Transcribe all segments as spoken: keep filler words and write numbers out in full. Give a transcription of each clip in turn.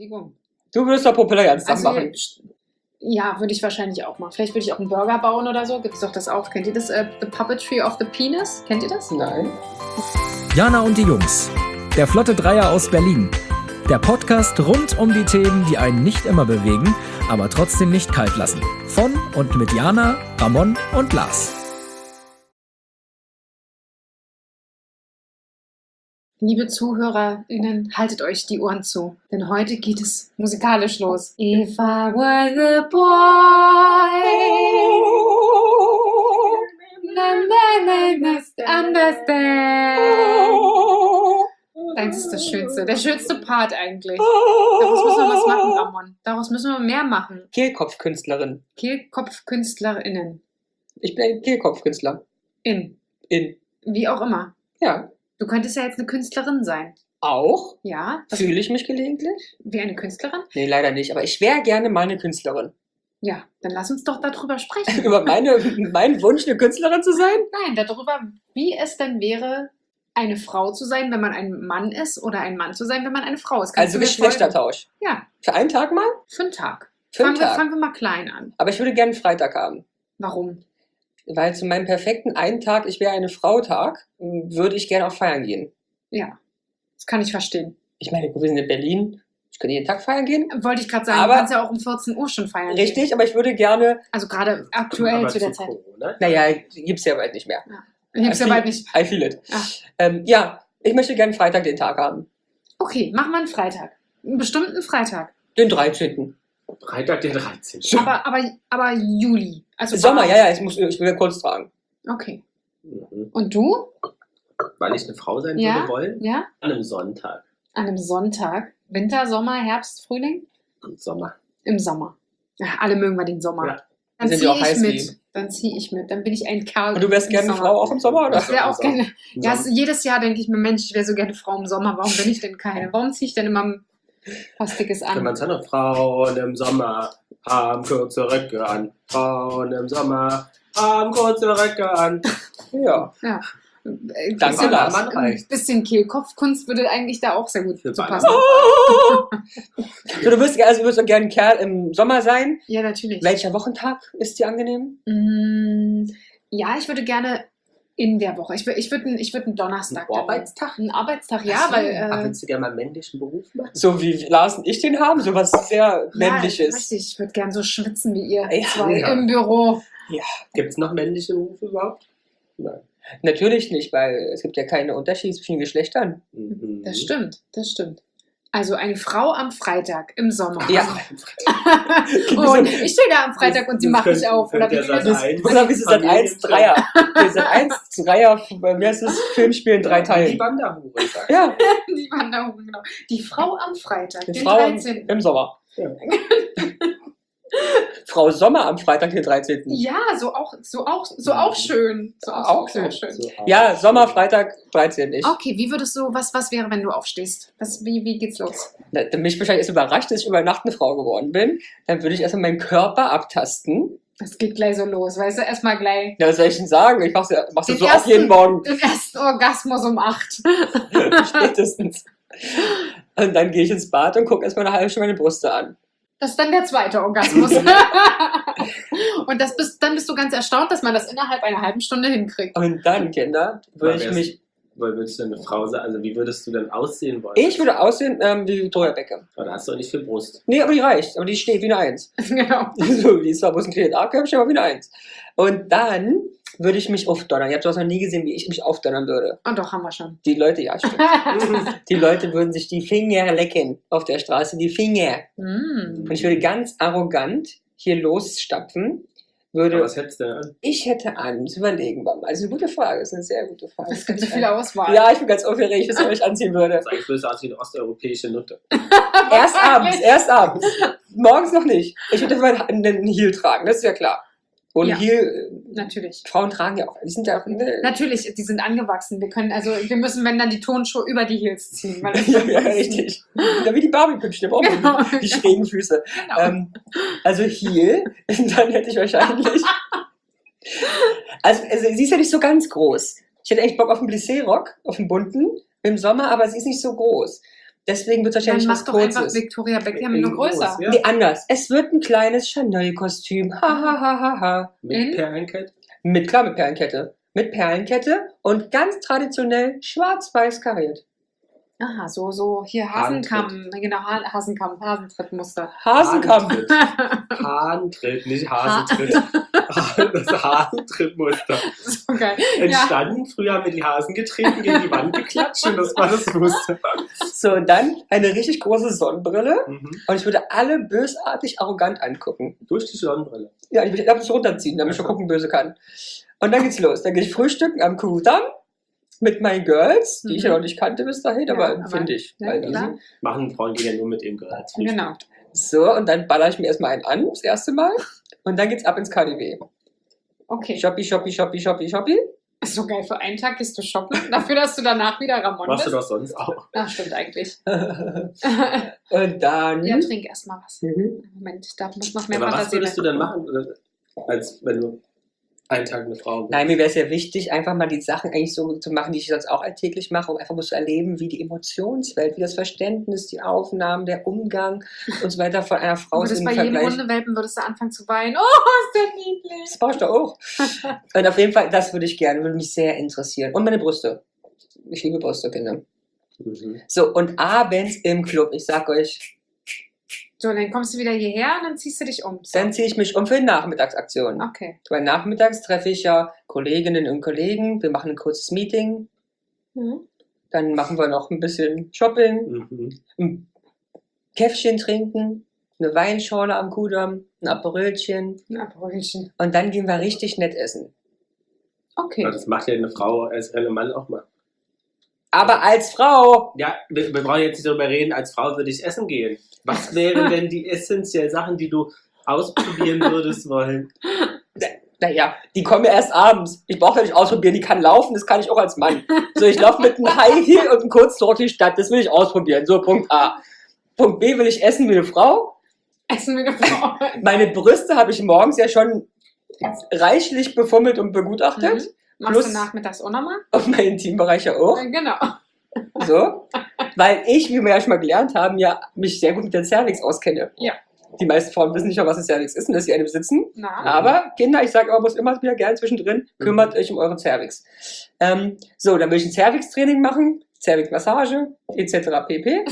Bewegung. Du würdest doch Popularität Also, machen. ja, würde ich wahrscheinlich auch machen. Vielleicht würde ich auch einen Burger bauen oder so. Gibt es doch das auch. Kennt ihr das? Uh, The Puppetry of the Penis? Kennt ihr das? Nein. Jana und die Jungs. Der Flotte Dreier aus Berlin. Der Podcast rund um die Themen, die einen nicht immer bewegen, aber trotzdem nicht kalt lassen. Von und mit Jana, Ramon und Lars. Liebe ZuhörerInnen, haltet euch die Ohren zu, denn heute geht es musikalisch los. If I were the boy, understand. Das ist das Schönste, der schönste Part eigentlich. Daraus müssen wir was machen, Ramon. Daraus müssen wir mehr machen. Kehlkopfkünstlerin. KehlkopfkünstlerInnen. Ich bin ein Kehlkopfkünstler. In. In. Wie auch immer. Ja. Du könntest ja jetzt eine Künstlerin sein. Auch? Ja. Was, Fühle ich mich gelegentlich? wie eine Künstlerin? Nee, leider nicht. Aber ich wäre gerne mal eine Künstlerin. Ja, dann lass uns doch darüber sprechen. Über meine, meinen Wunsch, eine Künstlerin zu sein? Nein, darüber, wie es denn wäre, eine Frau zu sein, wenn man ein Mann ist, oder ein Mann zu sein, wenn man eine Frau ist. Kannst Also du mir Geschlechtertausch. folgen? Ja, Für einen Tag mal? für einen Tag. Für einen fangen, Wir, Tag. fangen wir mal klein an. Aber ich würde gerne einen Freitag haben. Warum? Weil zu meinem perfekten einen Tag, ich wäre eine Frau-Tag, würde ich gerne auch feiern gehen. Ja, das kann ich verstehen. Ich meine, wir sind in Berlin. Ich könnte jeden Tag feiern gehen. Wollte ich gerade sagen, Aber- du kannst ja auch um vierzehn Uhr schon feiern. gehen. Richtig, aber ich würde gerne, Also gerade aktuell Aber zu der zu Zeit. Corona? naja, gibt's ja bald nicht mehr. Gibt's ja I bald feel- nicht. I feel it. Ah. Ähm, ja, ich möchte gerne Freitag den Tag haben. Okay, mach mal einen Freitag. Einen bestimmten Freitag. Den dreizehnten. Freitag, der dreizehnte. Aber, aber, aber Juli. Also Sommer, warm. ja, ja, ich, muss, ich will ja kurz tragen. Okay. Mhm. Und du? Weil ich eine Frau sein Ja? würde wollen? Ja? An einem Sonntag. An einem Sonntag. Winter, Sommer, Herbst, Frühling? Im Sommer. Im Sommer. Ja, alle mögen wir den Sommer. Ja. Dann Sind ziehe die auch ich heiß mit. wie? Dann ziehe ich mit. Dann bin ich ein Kerl. Und du wärst im gerne eine Sommer. Frau auch im Sommer, oder? Ich wäre auch gerne. Im Ja, Sommer. es, jedes Jahr denke ich mir, Mensch, ich wäre so gerne Frau im Sommer. Warum bin ich denn keine? Warum ziehe ich denn immer was Dickes Wenn an? man sagt, Frauen im Sommer haben kurze Röcke an. Frauen im Sommer haben kurze Röcke an. Ja. Ja. Ein Danke, bisschen, Lars. Mann ein reicht. bisschen Kehlkopfkunst würde eigentlich da auch sehr gut Für zu beide. passen. So, du wirst, also du wirst gerne ein Kerl im Sommer sein. Ja, natürlich. Welcher Wochentag ist dir angenehm? Mm, Ja, ich würde gerne in der Woche. Ich, wür- ich würde ich würd einen Donnerstag. Ein Arbeitstag? Einen Arbeitstag, ja, Ach so. weil. Ach, Äh, willst du gerne mal einen männlichen Beruf machen? So wie Lars und ich den haben, so was sehr männliches. Ja, richtig. Ich würde gerne so schwitzen wie ihr Ja, zwei ja. im Büro. Gibt es noch männliche Berufe überhaupt? Nein. Natürlich nicht, weil es gibt ja keine Unterschiede zwischen den Geschlechtern. Mhm. Das stimmt, das stimmt. Also eine Frau am Freitag im Sommer. Ja. Und ich stehe da am Freitag und sie Das macht mich könnte- auf. Oder könnte wie ja das sein. ist. Eins. Oder wie ist es Sat eins Dreier? Sat eins Dreier, bei mir ist es Filmspiel in drei Die Teilen. Wanderhure, sag ich. Ja, Die Wanderung, genau. Die Frau am Freitag, die den Frau im, dreizehnten im Sommer. Ja. Frau Sommer am Freitag, den dreizehnten. Ja, so auch, so auch, so auch schön. So auch, Auch sehr so. schön. So auch. Ja, Sommer, Freitag, dreizehnten. Ich, Okay, wie würdest du, was, was wäre, wenn du aufstehst? Was, wie, wie geht's los? Na, mich wahrscheinlich ist überrascht, dass ich über Nacht eine Frau geworden bin. Dann würde ich erstmal meinen Körper abtasten. Das geht gleich so los, weißt du, erstmal gleich Ja, was soll ich denn sagen? Ich mach's ja, mach's ja Den so auch ersten- jeden Morgen. den ersten Orgasmus um acht. Spätestens. Und dann gehe ich ins Bad und gucke erstmal eine halbe Stunde meine Brüste an. Das ist dann der zweite Orgasmus. Und das bist, dann bist du ganz erstaunt, dass man das innerhalb einer halben Stunde hinkriegt. Und dann, Kinder, würde ich wär's- mich. Weil würdest du eine Frau sein? Also wie würdest du denn aussehen wollen? Ich würde aussehen ähm, wie Victoria Beckham. Aber da hast du auch nicht viel Brust. Nee, aber die reicht. Aber die steht wie eine Eins. Genau. So, die ist zwar bloß ein kleines A-Körbchen, aber wie eine Eins. Und dann würde ich mich aufdonnern. Ihr habt sowas noch nie gesehen, wie ich mich aufdonnern würde. Und doch, haben wir schon. Die Leute, ja, stimmt. Die Leute würden sich die Finger lecken auf der Straße. Die Finger. Mm. Und ich würde ganz arrogant hier losstapfen. Aber Würde, was hättest du denn an? ich hätte an, das überlegen wir mal. Also eine gute Frage, das ist eine sehr gute Frage. Es gibt so viele Auswahl. Ja, ich bin ganz aufgeregt, was ich anziehen würde. Das eigentlich würdest du aussehen wie eine osteuropäische Nutte. Erst abends, erst abends. Morgens noch nicht. Ich würde mal einen Heel tragen, das ist ja klar. Und Ja. Heel, Natürlich. Frauen tragen ja auch, die sind ja auch, ne, Natürlich, die sind angewachsen. Wir können, also wir müssen, wenn dann die Tonschuhe über die Heels ziehen. Weil das ja, ja, richtig. Ja, wie die Barbie-Püppchen, auch Genau. die, die schrägen Füße. Genau. Ähm, also Heel, dann hätte ich wahrscheinlich, also, also sie ist ja nicht so ganz groß. Ich hätte echt Bock auf einen Plissé-Rock, auf einen bunten, im Sommer, aber sie ist nicht so groß. Deswegen wird es Dann wahrscheinlich mach was doch einfach Kurzes. Victoria Beckham In nur groß, größer. ja. Nee, anders. Es wird ein kleines Chanel-Kostüm. Ha, ha, ha, ha, ha. Mit In? Perlenkette. Mit, klar, mit Perlenkette. Mit Perlenkette und ganz traditionell schwarz-weiß kariert. Aha, so, so hier Hasenkamm, genau, Ha- Hasenkamm, Hasentrittmuster. Hasenkamm. Hasentritt. Hasentritt, nicht Hasentritt. Das Hasentrittmuster. So geil. Ja. Entstanden, früher haben wir die Hasen getreten, gegen die Wand geklatscht und das war das Muster. So, und dann eine richtig große Sonnenbrille. Mhm. Und ich würde alle bösartig arrogant angucken. Durch die Sonnenbrille. Ja, ich würde mich runterziehen, damit ich schon gucken böse kann. Und dann geht's los. Dann gehe ich frühstücken am Kuhdamm mit meinen Girls, die Mhm. ich ja noch nicht kannte bis dahin, Ja, aber aber- finde ich. Ja, Weil klar. easy. Machen Frauen gehen ja nur mit dem Gehalt. Genau. So, und dann baller ich mir erstmal einen an, das erste Mal. Und dann geht's ab ins K D W. Okay. Shoppi, shoppi, shoppi, shoppi, shoppi. Ist so geil, für einen Tag gehst du shoppen, dafür, dass du danach wieder Ramon Machst du bist. doch sonst auch. Ach, stimmt eigentlich. Und dann. Ja, trink erstmal was. Mhm. Moment, da muss noch mehr Aber was Fantasie würdest du rein. denn machen, als wenn du einen Tag eine Frau bist? Nein, mir wäre es ja wichtig, einfach mal die Sachen eigentlich so zu machen, die ich sonst auch alltäglich mache, um einfach mal zu erleben, wie die Emotionswelt, wie das Verständnis, die Aufnahmen, der Umgang und so weiter von einer Frau Du ist würdest im bei jedem Vergleich. Hundewelpen würdest du anfangen zu weinen. Oh, ist der niedlich. Das brauche ich doch auch. Und auf jeden Fall, das würde ich gerne, würde mich sehr interessieren. Und meine Brüste. Ich liebe Brüste, Kinder. Mhm. So, und abends im Club, ich sag euch, So, dann kommst du wieder hierher und dann ziehst du dich um. So. dann ziehe ich mich um für eine Nachmittagsaktion. Okay. Weil nachmittags treffe ich ja Kolleginnen und Kollegen, wir machen ein kurzes Meeting, Mhm. dann machen wir noch ein bisschen Shopping, Mhm. ein Käffchen trinken, eine Weinschorle am Kudamm, ein Aperölchen Ein Aperolchen. und dann gehen wir richtig nett essen. Okay. Ja, das macht ja eine Frau als ein Mann auch mal. Aber als Frau, Ja, wir, wir brauchen jetzt nicht darüber reden, als Frau würde ich essen gehen. Was wären denn die essentiellen Sachen, die du ausprobieren würdest wollen? naja, die kommen ja erst abends. Ich brauche ja nicht ausprobieren, die kann laufen, das kann ich auch als Mann. So, ich laufe mit einem High Heel und einem Kurzlord durch die Stadt, das will ich ausprobieren. So, Punkt A. Punkt B, will ich essen wie eine Frau. Essen wir eine Frau. Meine Brüste habe ich morgens ja schon reichlich befummelt und begutachtet. Mhm. Machst Plus- du nachmittags auch nochmal? Und mein Intimbereich ja auch. Äh, Genau. So. Weil ich, wie wir ja schon mal gelernt haben, ja mich sehr gut mit der Cervix auskenne. Ja. Die meisten Frauen wissen nicht mal, was eine Cervix ist und dass sie eine besitzen. Na, Aber Kinder, ich sage aber bloß immer wieder gerne zwischendrin, kümmert euch um eure Cervix. Ähm, so, dann will ich ein Cervix-Training machen, Cervix-Massage, et cetera pp.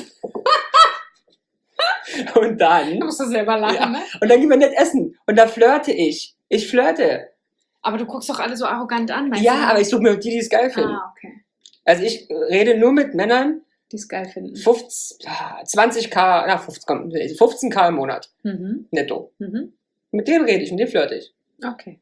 Und dann, da musst du selber lachen, Ja. ne? und dann gehen wir nett essen. Und da flirte ich. Ich flirte. Aber du guckst doch alle so arrogant an, meinst Ja, du? aber ich suche mir die, die es geil finden. Ah, okay. Also ich rede nur mit Männern, Die es geil finden. fünfzig, zwanzig K, na fünfzehn, komm, fünfzehn K im Monat, Mhm. netto. Mhm. Mit denen rede ich, mit denen flirte ich. Okay.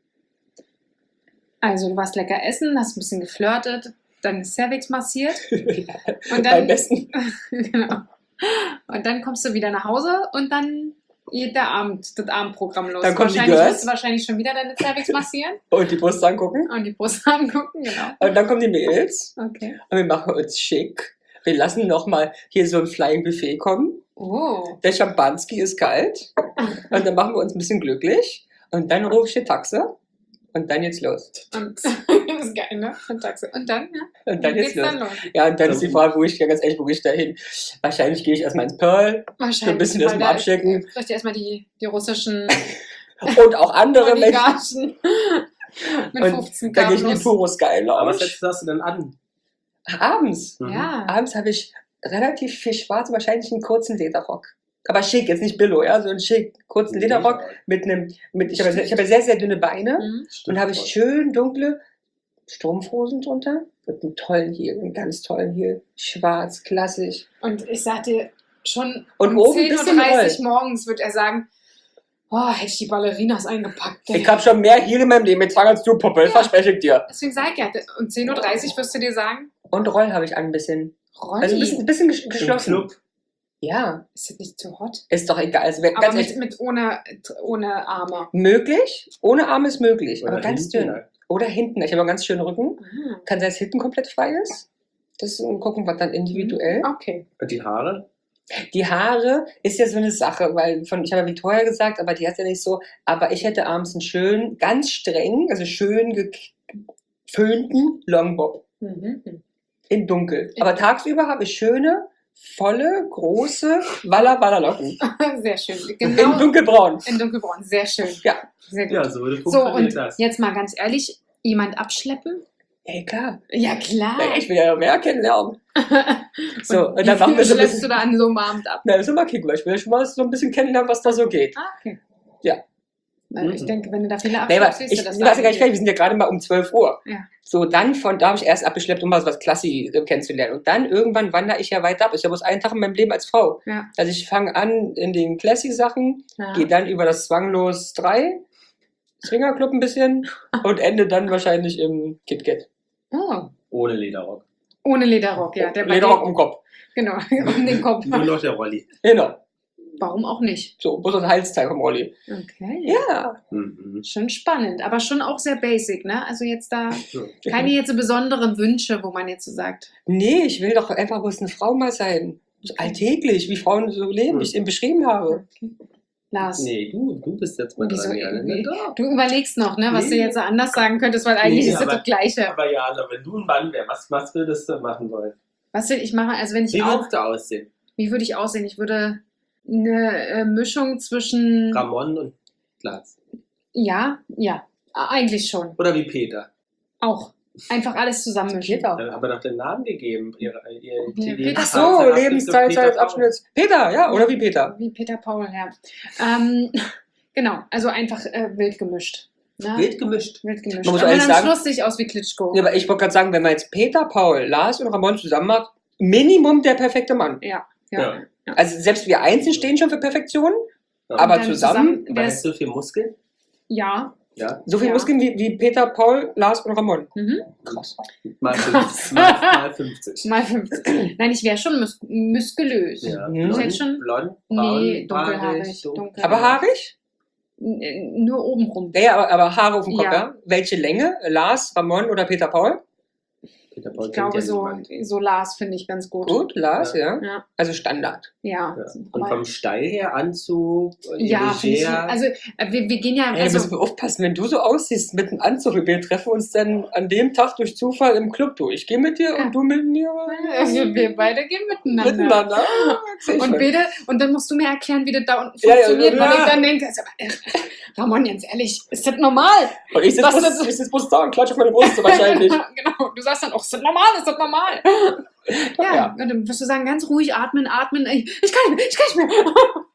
Also, du warst lecker essen, hast ein bisschen geflirtet, dann Cervix massiert. Und Am dann, besten. genau. Und dann kommst du wieder nach Hause und dann geht der Abend, das Abendprogramm los. Dann kommen die wahrscheinlich Girls. wirst du wahrscheinlich schon wieder deine Cervix massieren Und die Brust angucken. und die Brust angucken, genau. Und dann kommen die Mädels. Okay. Und wir machen uns schick. Wir lassen nochmal hier so ein Flying Buffet kommen. Oh. Der Champanski ist kalt. Und dann machen wir uns ein bisschen glücklich. Und dann rufe ich die Taxe. Und dann geht's los. Und das ist geil, ne? Und Taxe. Und dann, ja? Und dann geht's geht's los. dann los. Ja, und dann ist die Frage, wo ich, ja ganz ehrlich, wo gehe ich da hin? Wahrscheinlich gehe ich erstmal ins Pearl. Wahrscheinlich. So ein bisschen weil erstmal da- abchecken. Vielleicht erstmal die, die russischen Und auch andere Menschen. Oligarchen mit Und fünfzehn dann gehe ich in die Kabels. Puro Sky Aber was Lounge. setzt das denn an? Abends. Mhm. Ja. Abends habe ich relativ viel schwarz, wahrscheinlich einen kurzen Lederrock. Aber schick, jetzt nicht Billo, ja, so einen schick, kurzen Lederrock mit einem, mit, ich habe ja- ich habe ja sehr, sehr dünne Beine. Mhm. Stimmt. Und da habe ich schön dunkle Strumpfhosen drunter mit einem tollen Heel, einem ganz tollen Heel. Schwarz, klassisch. Und ich sag dir, schon Und um oben ein zehn Uhr bisschen dreißig Roll. morgens wird er sagen, oh, hätte ich die Ballerinas eingepackt. ey. Ich habe schon mehr Heel in meinem Leben getragen als du, Puppe, Ja. verspreche ich dir. Deswegen sag ich ja, um zehn Uhr dreißig wirst du dir sagen, Und Roll habe ich an ein bisschen. Rolli, Also ein bisschen, ein bisschen gesch- Im geschlossen. Club. Ja, ist das nicht zu hot? ist doch egal. Also, wenn- Aber ganz mit, ehrlich, mit ohne, ohne Arme. möglich. Ohne Arm ist möglich, Oder aber ganz hinten, dünn. ne? Oder hinten. Ich habe einen ganz schönen Rücken. Ah, Kann sein, dass hinten komplett frei ist. Das und gucken wir dann individuell. okay. Und die Haare? Die Haare ist ja so eine Sache, weil von, ich habe ja Victoria gesagt, aber die hat ja nicht so, aber ich hätte abends einen schönen, ganz streng, also schön geföhnten Longbob Mhm. in dunkel. In- Aber tagsüber habe ich schöne, volle, große Walla Walla Locken. Sehr schön. In Genau. dunkelbraun. In dunkelbraun. Sehr schön. Ja. Sehr gut. Ja, so würde So, funktioniert und das. jetzt mal ganz ehrlich, jemand abschleppen? Ey, klar. Ja, klar. Ja, ich will ja mehr kennenlernen. So, und, wie dann machen viel wir so ein schleppst bisschen. du da an so einem Abend ab? Na, das ist immer kicken, weil ich will ja schon mal so ein bisschen kennenlernen, was da so geht. Ah, okay. Ja. Weil ich Mhm. denke, wenn du da viele Nee, aber abschleppst, ich, siehst ich du das weiß ja gar nicht eigentlich. fertig, wir sind ja gerade mal um zwölf Uhr. Ja. So, dann von da habe ich erst abgeschleppt, um mal was Klassi äh, kennenzulernen. Und dann irgendwann wandere ich ja weiter ab. Ist ja bloß ein Tag in meinem Leben als Frau. Ja. Also ich fange an in den Classy-Sachen, Ja. gehe dann über das Zwanglos drei, Swingerclub ein bisschen und ende dann wahrscheinlich im KitKat. Oh. Ohne Lederrock. Ohne Lederrock, ja. Der bei Lederrock dir- um Kopf. Genau, um den Kopf. Nur noch der Rolli. Genau. Warum auch nicht? So, bloß ein Halsteil vom Rolli. Okay. Ja. Mhm. Schon spannend, aber schon auch sehr basic, ne? Also jetzt da Ja. keine jetzt so besonderen Wünsche, wo man jetzt so sagt. Nee, ich will doch einfach bloß eine Frau mal sein. So alltäglich, wie Frauen so leben, wie ich es eben beschrieben habe. Okay. Lars, Nee, du, du bist jetzt mal Wieso dran, Jana. irgendwie? Na doch. du überlegst noch, ne, was Nee. du jetzt so anders sagen könntest, weil eigentlich Nee, ist das aber- das Gleiche. Aber Jana, wenn du ein Mann wärst, was, was würdest du machen wollen? Was will ich machen? Also wenn ich Wie auch, würdest du aussehen? wie würde ich aussehen? Ich würde eine äh, Mischung zwischen, Ramon und Glas. ja, ja, eigentlich schon, Oder wie Peter? auch. Einfach alles zusammenmischen. Peter. Dann aber doch den Namen gegeben. Ihre, ihr, Ja, die Peter- Ach so, Lebenszeit- Lebenszeit Peter als Abschnitt. Peter, ja, oder wie Peter? Wie Peter Paul, ja. Ähm, genau, also einfach äh, wild gemischt. Ne? Paul. Wild gemischt. Wild gemischt. Man muss Aber ehrlich dann sagen- lustig aus wie Klitschko. Ja, aber ich wollte gerade sagen, wenn man jetzt Peter, Paul, Lars und Ramon zusammen macht, Minimum der perfekte Mann. Ja, ja. Ja. Also selbst wir einzeln stehen schon für Perfektion, Ja. aber Dann zusammen, zusammen- Aber hast du viel Muskeln? Ja. Ja. so viel Ja. Muskeln wie, wie Peter, Paul, Lars und Ramon. Mhm. Krass. Mal Krass. fünfzig. Mal, mal fünfzig. Mal fünfzig. Nein, ich wäre schon mus muskulös. Ja. Mhm. Ich hätte Blond, schon- blond, braun, Nee, dunkelhaarig. dunkel. dunkel. Aber haarig? N- äh, Nur obenrum. Ja, ja, aber, aber Haare auf dem Kopf, ja. Ja. Welche Länge? Lars, Ramon oder Peter, Paul? Peter Paul Ich kennt glaube, ja so, niemand. so Lars finde ich ganz gut. Gut, Lars, ja. Ja, Also Standard. ja. Ja. Und Aber- vom Style her, Anzug, ja, finde ich. leger. Also, äh, wir, wir gehen ja. Ey, müssen Also, wir aufpassen, wenn du so aussiehst mit einem Anzug. Wir treffen uns dann an dem Tag durch Zufall im Club. Du, ich gehe mit dir Ja. und du mit mir. also wir beide gehen miteinander. Miteinander. Seh ich Und, schon. bitte, und dann musst du mir erklären, wie das da unten Ja, ja, funktioniert, ja. weil ich dann denke, also, äh, Ramon, ganz ehrlich, ist das normal? Und ich sitze Was bloß, ist- ich sitz bloß da und klatsche auf meine Brust wahrscheinlich. Genau, du sagst dann, oh, ist das normal, ist das normal? Ja, Ja. und dann wirst du sagen, ganz ruhig atmen, atmen, ich, ich kann nicht mehr, ich kann nicht mehr.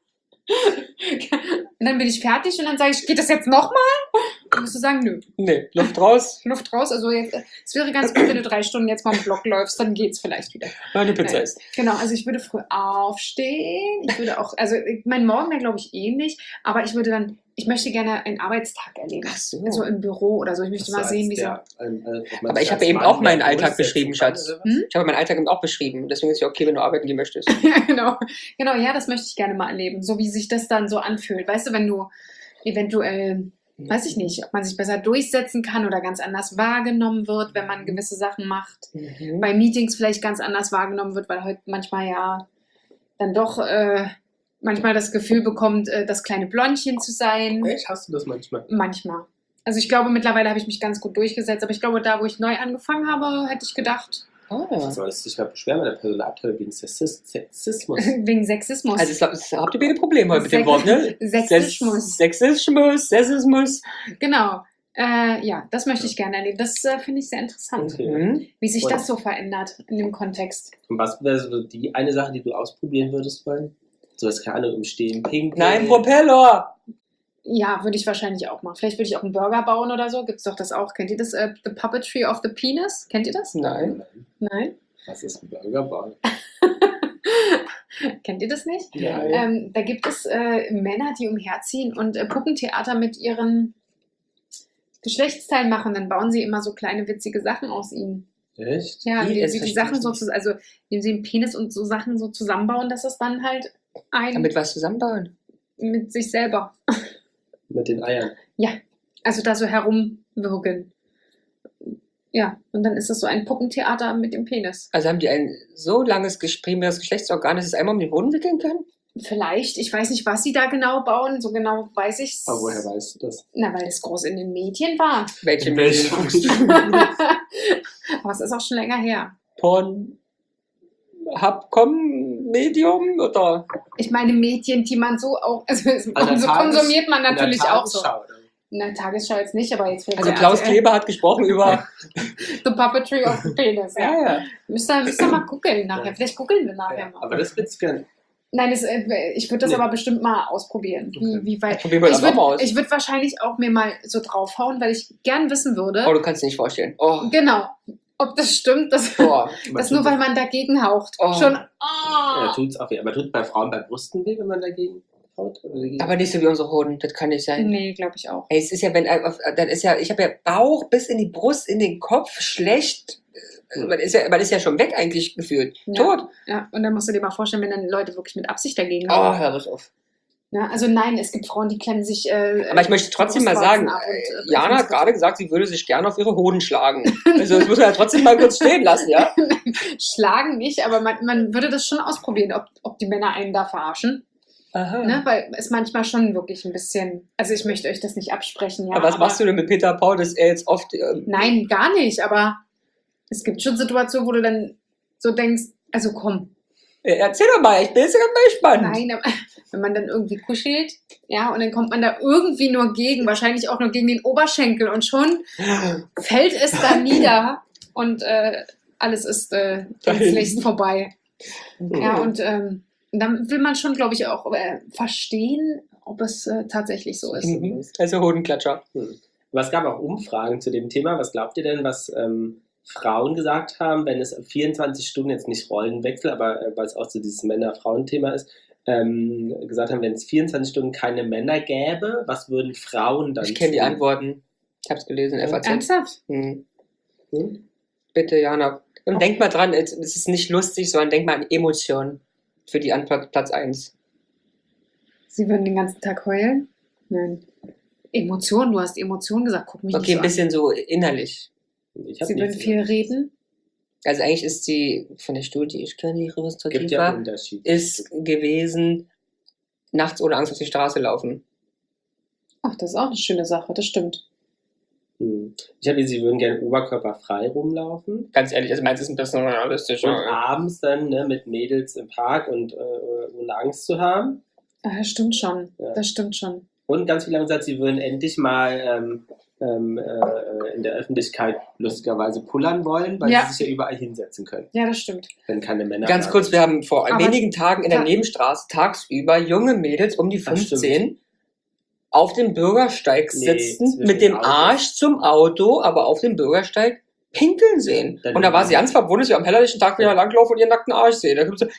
Und dann bin ich fertig und dann sage ich, geht das jetzt nochmal? Dann musst du sagen, nö, Nee, Luft raus, Luft raus. Also jetzt, äh, es wäre ganz gut, wenn du drei Stunden jetzt mal im Block läufst, dann geht's vielleicht wieder. meine Pizza Nein. ist. Genau, also ich würde früh aufstehen. Ich würde auch, also mein Morgen wäre, glaube ich, ähnlich, aber ich würde dann, ich möchte gerne einen Arbeitstag erleben. Ach so. So im Büro oder so. Ich möchte mal sehen, wie so. Aber ich habe eben auch meinen Alltag beschrieben, Schatz. Hm? Ich habe meinen Alltag eben auch beschrieben. Deswegen ist es ja okay, wenn du arbeiten gehen möchtest. Ja, genau. Genau, ja, das möchte ich gerne mal erleben. So wie sich das dann so anfühlt. Weißt du, wenn du eventuell, weiß ich nicht, ob man sich besser durchsetzen kann oder ganz anders wahrgenommen wird, wenn man gewisse Sachen macht. Mhm. Bei Meetings vielleicht ganz anders wahrgenommen wird, weil heute manchmal ja dann doch äh, manchmal das Gefühl bekommt, äh, das kleine Blondchen zu sein. Echt? Hast du das manchmal? Manchmal. Also ich glaube, mittlerweile habe ich mich ganz gut durchgesetzt, aber ich glaube, da, wo ich neu angefangen habe, hätte ich gedacht, Ah. Sollst dich mal beschweren bei der Personalabteilung wegen Sexis- Sexismus. wegen Sexismus. Also ich glaube, das habt ihr beide Probleme heute mit dem Sex- Wort, ne? Sexismus. Sexismus, Sexismus. Genau. Äh, ja, das möchte ich gerne erleben. Das äh, finde ich sehr interessant, Okay. Mhm. wie sich Und- das so verändert in dem Kontext. Und was wäre so die eine Sache, die du ausprobieren würdest wollen? So was, keine Ahnung, im Stehen pinkeln. Nein, Propeller. Ja, würde ich wahrscheinlich auch machen. Vielleicht würde ich auch einen Burger bauen oder so. Gibt es doch das auch. Kennt ihr das? Äh, The Puppetry of the Penis? Kennt ihr das? Nein. Nein? Was ist ein Burgerbau? Kennt ihr das nicht? Nein. Ähm, da gibt es äh, Männer, die umherziehen und äh, Puppentheater mit ihren Geschlechtsteilen machen. Dann bauen sie immer so kleine witzige Sachen aus ihnen. Echt? Ja, Wie? indem Jetzt sie die verstehe Sachen ich so nicht. zu, also indem sie einen Penis und so Sachen so zusammenbauen, dass es dann halt ein Damit was zusammenbauen. mit sich selber. Mit den Eiern. Also da so herumwirken. Ja, und dann ist es so ein Puppentheater mit dem Penis. Also haben die ein so langes ges- primäres Geschlechtsorgan, dass sie es einmal um den Boden wickeln können? Vielleicht, ich weiß nicht, was sie da genau bauen, so genau weiß ich's. Aber woher weißt du das? Na, weil das groß in den Medien war. Welche Welche? Medien? Aber es ist auch schon länger her. Porn. Hab-Komm-Medium oder? Ich meine Medien, die man so auch, also An der so Tages- konsumiert man in der natürlich auch so. Tagesschau, oder? In der Tagesschau jetzt nicht, aber jetzt Also Klaus Kleber hat gesprochen über... The Puppetry of the Penis. Ja. Ja, ja. Müsst ihr, müsst ihr mal googeln nachher. Vielleicht googeln wir nachher Ja, mal. aber das wird's gerne. Nein, das, äh, ich würde das Nee. aber bestimmt mal ausprobieren. Wie, Okay. wie weit. Probieren wir Ich das auch mal aus. würde ich würd wahrscheinlich auch mir mal so draufhauen, weil ich gern wissen würde, Oh, du kannst dir nicht vorstellen. Oh, genau, ob das stimmt, dass, oh. dass nur weil man dagegen haucht. Oh. Schon. Ja, Oh. tut's auch weh. Aber tut bei Frauen bei Brüsten weh, wenn man dagegen haut? Oder dagegen? Aber nicht so wie unsere Hoden, das kann nicht sein. Nee, glaube ich auch. Ey, es ist ja, wenn, dann ist ja, ich habe ja Bauch bis in die Brust, in den Kopf, schlecht. Man ist ja, man ist ja schon weg eigentlich gefühlt. Ja. Tot. Ja, und dann musst du dir mal vorstellen, wenn dann Leute wirklich mit Absicht dagegen Oh, hauen. hör das auf. Ja, also nein, es gibt Frauen, die klemmen sich. Äh, Aber ich möchte trotzdem mal Brustwarzen sagen, ab und, äh, äh, Jana hat gerade gesagt, sie würde sich gerne auf ihre Hoden schlagen. Also das muss man ja trotzdem mal kurz stehen lassen, ja? Schlagen nicht, aber man, man würde das schon ausprobieren, ob, ob die Männer einen da verarschen. Aha. Ne? Weil es manchmal schon wirklich ein bisschen. Also ich möchte euch das nicht absprechen, ja. aber was machst du denn mit Peter Paul, dass er jetzt oft... Ähm, Nein, gar nicht, aber es gibt schon Situationen, wo du dann so denkst, also komm, erzähl doch mal, ich bin jetzt ganz gespannt. nein, aber wenn man dann irgendwie kuschelt, ja, und dann kommt man da irgendwie nur gegen, wahrscheinlich auch nur gegen den Oberschenkel und schon fällt es da nieder und äh, alles ist äh, gänzlich vorbei. Ja, und ähm, dann will man schon, glaube ich, auch äh, verstehen, ob es äh, tatsächlich so ist. Mhm. Also Hodenklatscher. Hm. Aber es gab auch Umfragen zu dem Thema. Was glaubt ihr denn, was ähm, Frauen gesagt haben, wenn es vierundzwanzig Stunden, jetzt nicht Rollenwechsel, aber äh, weil es auch so dieses Männer-Frauen-Thema ist, ähm, gesagt haben, wenn es vierundzwanzig Stunden keine Männer gäbe, was würden Frauen dann Ich kenne die tun? Antworten. Ich habe es gelesen, F A Z. Ernsthaft? Mhm. Hm? Bitte, Jana. Und denk mal dran, es es ist nicht lustig, sondern denk mal an Emotionen für die Antwort Platz eins. Sie würden den ganzen Tag heulen? Nein. Emotionen, du hast Emotionen gesagt, guck mich Okay, nicht ein bisschen so innerlich. Ich so hab an. Sie würden nichts viel gesagt. reden? Also eigentlich ist sie von der Studie, ich kenne die Gibt ja Registrativa, Unterschied. ist gewesen, nachts ohne Angst auf die Straße laufen. Ach, das ist auch eine schöne Sache, das stimmt. Hm. Ich habe, sie würden gerne oberkörperfrei rumlaufen. Ganz ehrlich, also meins ist ein bisschen realistisch. Und abends dann ne, mit Mädels im Park und äh, ohne Angst zu haben. Ah, das stimmt schon, Ja. das stimmt schon. Und ganz viele haben gesagt, sie würden endlich mal ähm, ähm, äh, in der Öffentlichkeit lustigerweise pullern wollen, weil Ja. sie sich ja überall hinsetzen können, Ja, das stimmt. wenn keine Männer Ganz da kurz, sind. wir haben vor Aber- wenigen Tagen in der Ja. Nebenstraße tagsüber junge Mädels um die Das fünfzehn auf dem Bürgersteig Nee, sitzen, zwischen mit dem Autos. Arsch zum Auto, aber auf dem Bürgersteig pinkeln sehen. Dann- Und da war sie ganz verwundert, dass wir am hellerlichen Tag wieder langlaufen und ihren nackten Arsch sehen. Da kommt so,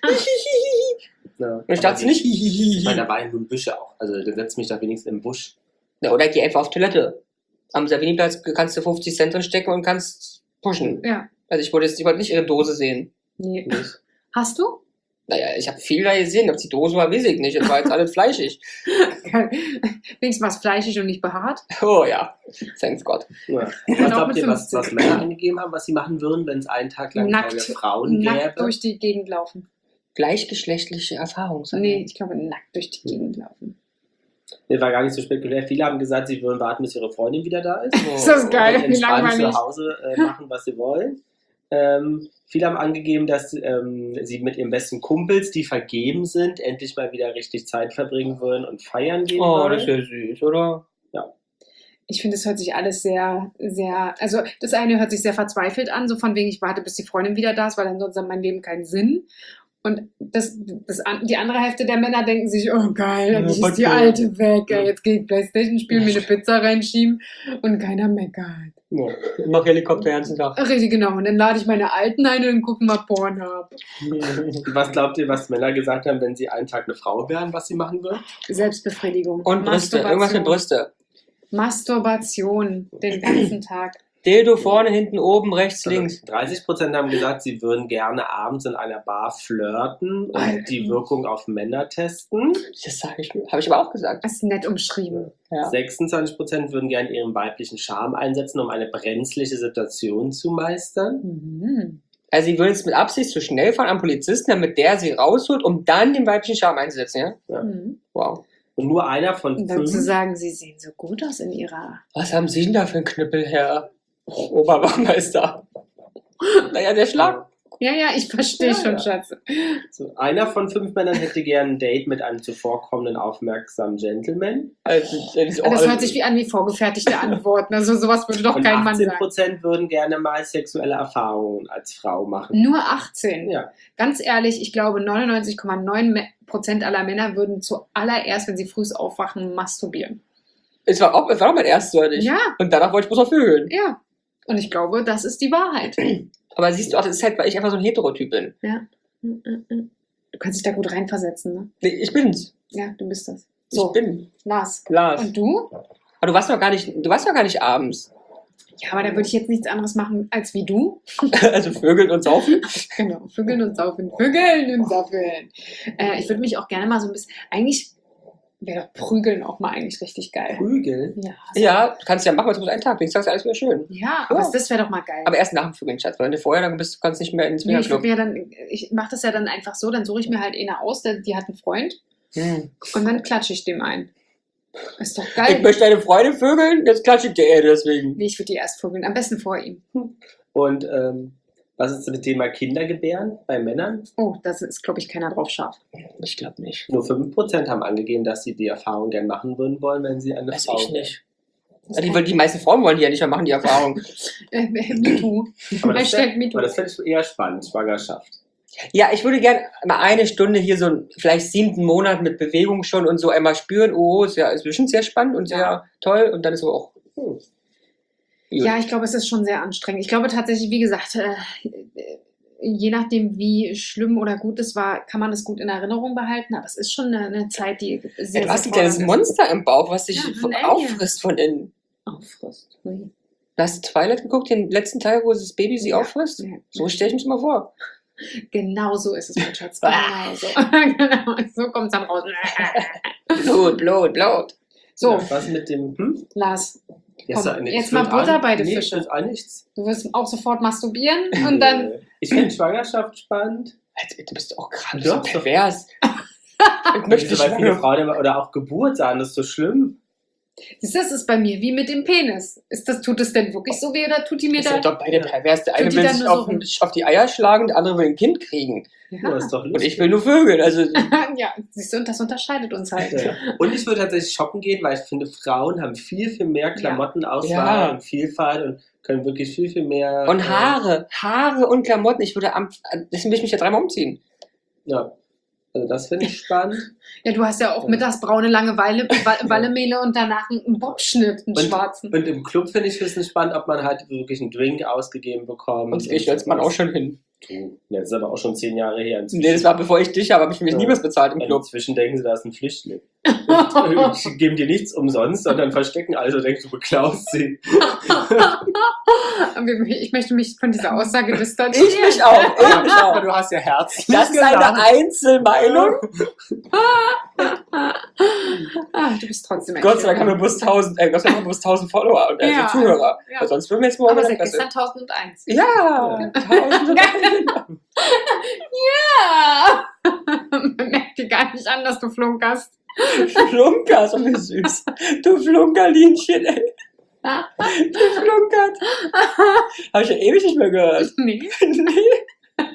Ja. und ich dachte Aber nicht, die- hihihihi. Ich meine, da waren nun Büsche auch. Also dann setzt mich doch wenigstens im Busch. Ja, oder geh einfach auf Toilette. Am Savini-Platz kannst du fünfzig Cent drin stecken und kannst pushen. Ja. Also ich wollte jetzt ich wollte nicht ihre Dose sehen. Nee. Nicht? Hast du? Naja, ich habe viel da gesehen, ob die Dose war, weiß ich nicht. Es war jetzt alles fleischig. Wenigstens was fleischig und nicht behaart. Oh ja, thanks Gott. Ja. Was Genau, glaubt mit ihr, was, fünfzig. was Männer angegeben haben, was sie machen würden, wenn es einen Tag lang Nackt, keine Frauen nackt gäbe? durch die Gegend laufen. Gleichgeschlechtliche Erfahrung. sagen Nee, wir. ich glaube, nackt durch die Gegend laufen. Nee, war gar nicht so spekulär. Viele haben gesagt, sie würden warten, bis ihre Freundin wieder da ist. Oh. Ist das geil? Und Wie entspannt langweilig. zu Hause äh, machen, was sie wollen. Ähm, viele haben angegeben, dass ähm, sie mit ihren besten Kumpels, die vergeben sind, endlich mal wieder richtig Zeit verbringen würden und feiern gehen Oh, wollen. das ist ja süß, oder? Ich finde, es hört sich alles sehr, sehr, also das eine hört sich sehr verzweifelt an, so von wegen, ich warte, bis die Freundin wieder da ist, weil ansonsten hat mein Leben keinen Sinn. Und das, das, an- die andere Hälfte der Männer denken sich, oh geil, Ja, endlich ist die bitte. Alte weg, ey, jetzt gehe ich Playstation spielen, mir eine Pizza reinschieben und keiner meckert. Ja. Ich mach Helikopter den ganzen Tag. Richtig, genau. Und dann lade ich meine Alten ein und dann gucken wir Pornhub. Was glaubt ihr, was Männer gesagt haben, wenn sie einen Tag eine Frau wären, was sie machen würden? Selbstbefriedigung. Und Brüste, irgendwas mit Brüste. Masturbation den ganzen Tag. Dildo vorne, hinten, oben, rechts, Also links. dreißig Prozent haben gesagt, sie würden gerne abends in einer Bar flirten und Alter. die Wirkung auf Männer testen. Das sag ich, habe ich aber auch gesagt. Das ist nett umschrieben. Ja. sechsundzwanzig Prozent würden gerne ihren weiblichen Charme einsetzen, um eine brenzliche Situation zu meistern. Mhm. Also sie würden jetzt mit Absicht zu schnell fahren am Polizisten, damit der sie rausholt, um dann den weiblichen Charme einzusetzen, ja? Ja. Mhm. Wow. Und nur einer von Und dann zu fünf, sagen, sie sehen so gut aus in ihrer. Was haben Sie denn da für einen Knüppel, Herr Oberwachtmeister? Naja, der Schlag. Ja, ja, ich verstehe Ja, schon, ja. Schatz. So, einer von fünf Männern hätte gern ein Date mit einem zuvorkommenden, aufmerksamen Gentleman. Also, das ist auch Das alles- hört sich wie an wie vorgefertigte Antworten. Also sowas würde doch Und kein Mann achtzehn sagen. Prozent würden gerne mal sexuelle Erfahrungen als Frau machen. Nur achtzehn. Ja. Ganz ehrlich, ich glaube, neunundneunzig Komma neun Prozent aller Männer würden zuallererst, wenn sie früh aufwachen, masturbieren. Es war auch, es war auch mein erstes, oder nicht? Ja, Und danach wollte ich bloß noch vögeln. ja. Und ich glaube, das ist die Wahrheit. Aber siehst du auch, das ist halt, weil ich einfach so ein Heterotyp bin. Du kannst dich da gut reinversetzen, ne? Nee, ich bin's. Ja, du bist das. Ich So, bin. Lars. Lars. Und du? Aber du warst noch gar nicht, du warst noch gar nicht abends. Ja, aber da würde ich jetzt nichts anderes machen als wie du. Also vögeln und saufen. Genau, vögeln und saufen. Vögeln und saufen. Äh, ich würde mich auch gerne mal so ein bisschen. Eigentlich wäre doch Prügeln auch mal eigentlich richtig geil. Prügeln? Ja, so- Ja, du kannst ja machen, was du musst einen Tag. Ich sag's ja alles wieder schön. ja aber Ja. das wäre doch mal geil. Aber erst nach dem Vögeln, Schatz. Weil wenn du vorher dann bist, du kannst nicht mehr ins Nee, ich Swingerclub. würde mir dann, ich mache das ja dann einfach so, dann suche ich mir halt eine aus, der, die hat einen Freund Hm. und dann klatsche ich dem ein. Ist doch Ich geil. möchte deine Freundin vögeln, jetzt klatsche ich dir eher deswegen. Nee, ich würde die erst vögeln, am besten vor ihm. Und ähm, was ist mit dem Thema Kindergebären bei Männern? Oh, da ist, glaube ich, keiner drauf scharf. Ich glaube nicht. Nur fünf Prozent haben angegeben, dass sie die Erfahrung gern machen würden wollen, wenn sie eine Weiß Frau ich nicht. Ja, die, wollen- die meisten Frauen wollen die ja nicht mehr machen, die Erfahrung. Äh, MeToo. Aber das, Hashtag wär, MeToo. aber das fände ich eher spannend, Schwangerschaft. Ja, ich würde gerne mal eine Stunde hier so einen vielleicht siebten Monat mit Bewegung schon und so einmal spüren. Oh, ist ja ist bestimmt sehr spannend und sehr Ja. toll. Und dann ist aber auch. Hm. Gut. Ja, ich glaube, es ist schon sehr anstrengend. Ich glaube tatsächlich, wie gesagt, äh, äh, je nachdem, wie schlimm oder gut es war, kann man es gut in Erinnerung behalten. Aber es ist schon eine, eine Zeit, die sehr, Ja, du hast sehr ein kleines fordernd ist. Monster im Bauch, was dich Ja, von- ein Alien. auffrisst von innen. Auffrisst. Ui. Hast du Twilight geguckt, den letzten Teil, wo das Baby sie Ja. auffrisst? Ja. So stelle ich mir das mal vor. Genau so ist es, mein Schatz. Ah. Genau so. genau, so kommt es dann raus. Blut, Blut, Blut. So, Ja, was mit dem. Hm? Lars, Jetzt, Komm, nee, jetzt das mal wird Butter auch- bei den nee, Fischen. das ist auch nichts. du wirst auch sofort masturbieren und dann. Nee. Ich finde Schwangerschaft spannend. Alter, du bist auch gerade Ja, so ist doch- pervers. Ich möchte Wieso, weil viele nicht Frauen immer, oder auch Geburt sagen, das ist so schlimm. Siehst du, das ist bei mir wie mit dem Penis. Ist das, tut es denn wirklich so weh oder tut die mir Das da. sind doch beide pervers. Der eine die will dann sich nur auf, so rum? auf die Eier schlagen, der andere will ein Kind kriegen. Ja, Ja. ist doch Und lustig. ich will nur Vögel. Also, ja, siehst du, und das unterscheidet uns halt. Ja. Und ich würde tatsächlich shoppen gehen, weil ich finde, Frauen haben viel, viel mehr Klamottenauswahl Ja. und Vielfalt und können wirklich viel, viel mehr. und äh, Haare. Haare und Klamotten. Ich würde am. Deswegen will ich mich ja dreimal umziehen. Ja. Also das finde ich spannend. Ja, du hast ja auch mittags braune Langeweile, Wa- Wallemehle und danach einen Bobschnitt, einen Und- schwarzen. Und im Club finde ich es ein spannend, ob man halt wirklich einen Drink ausgegeben bekommt. Und das gehe ich als Mann auch schon hin. Du, das ist aber auch schon zehn Jahre her. Nee, das war bevor ich dich habe, habe ich mich Ja. nie was bezahlt im Und Club. inzwischen denken sie, da ist ein Flüchtling. Die geben dir nichts umsonst, sondern verstecken also, denkst du, beklaust sie. Ich möchte mich von dieser Aussage distanzieren. Ich mich auch. Ich mich Aber auch. du hast ja Herz. Das ist eine Einzelmeinung. Ah, du bist trotzdem ein Gott sei Dank haben wir Schöner. bloß tausend, äh, Gott sei Dank haben wir bloß tausend Follower und also Ja. Zuhörer. Ja. Weil sonst würden wir jetzt morgen Aber in seit der Presse. gestern tausendeins. Ja, tausend. Ja! Man merkt dir gar nicht an, dass du flunkerst. Flunker, so wie süß. Du Flunkerlinchen, ey. Du flunkert. Habe ich ja ewig nicht mehr gehört. Nee. Nee.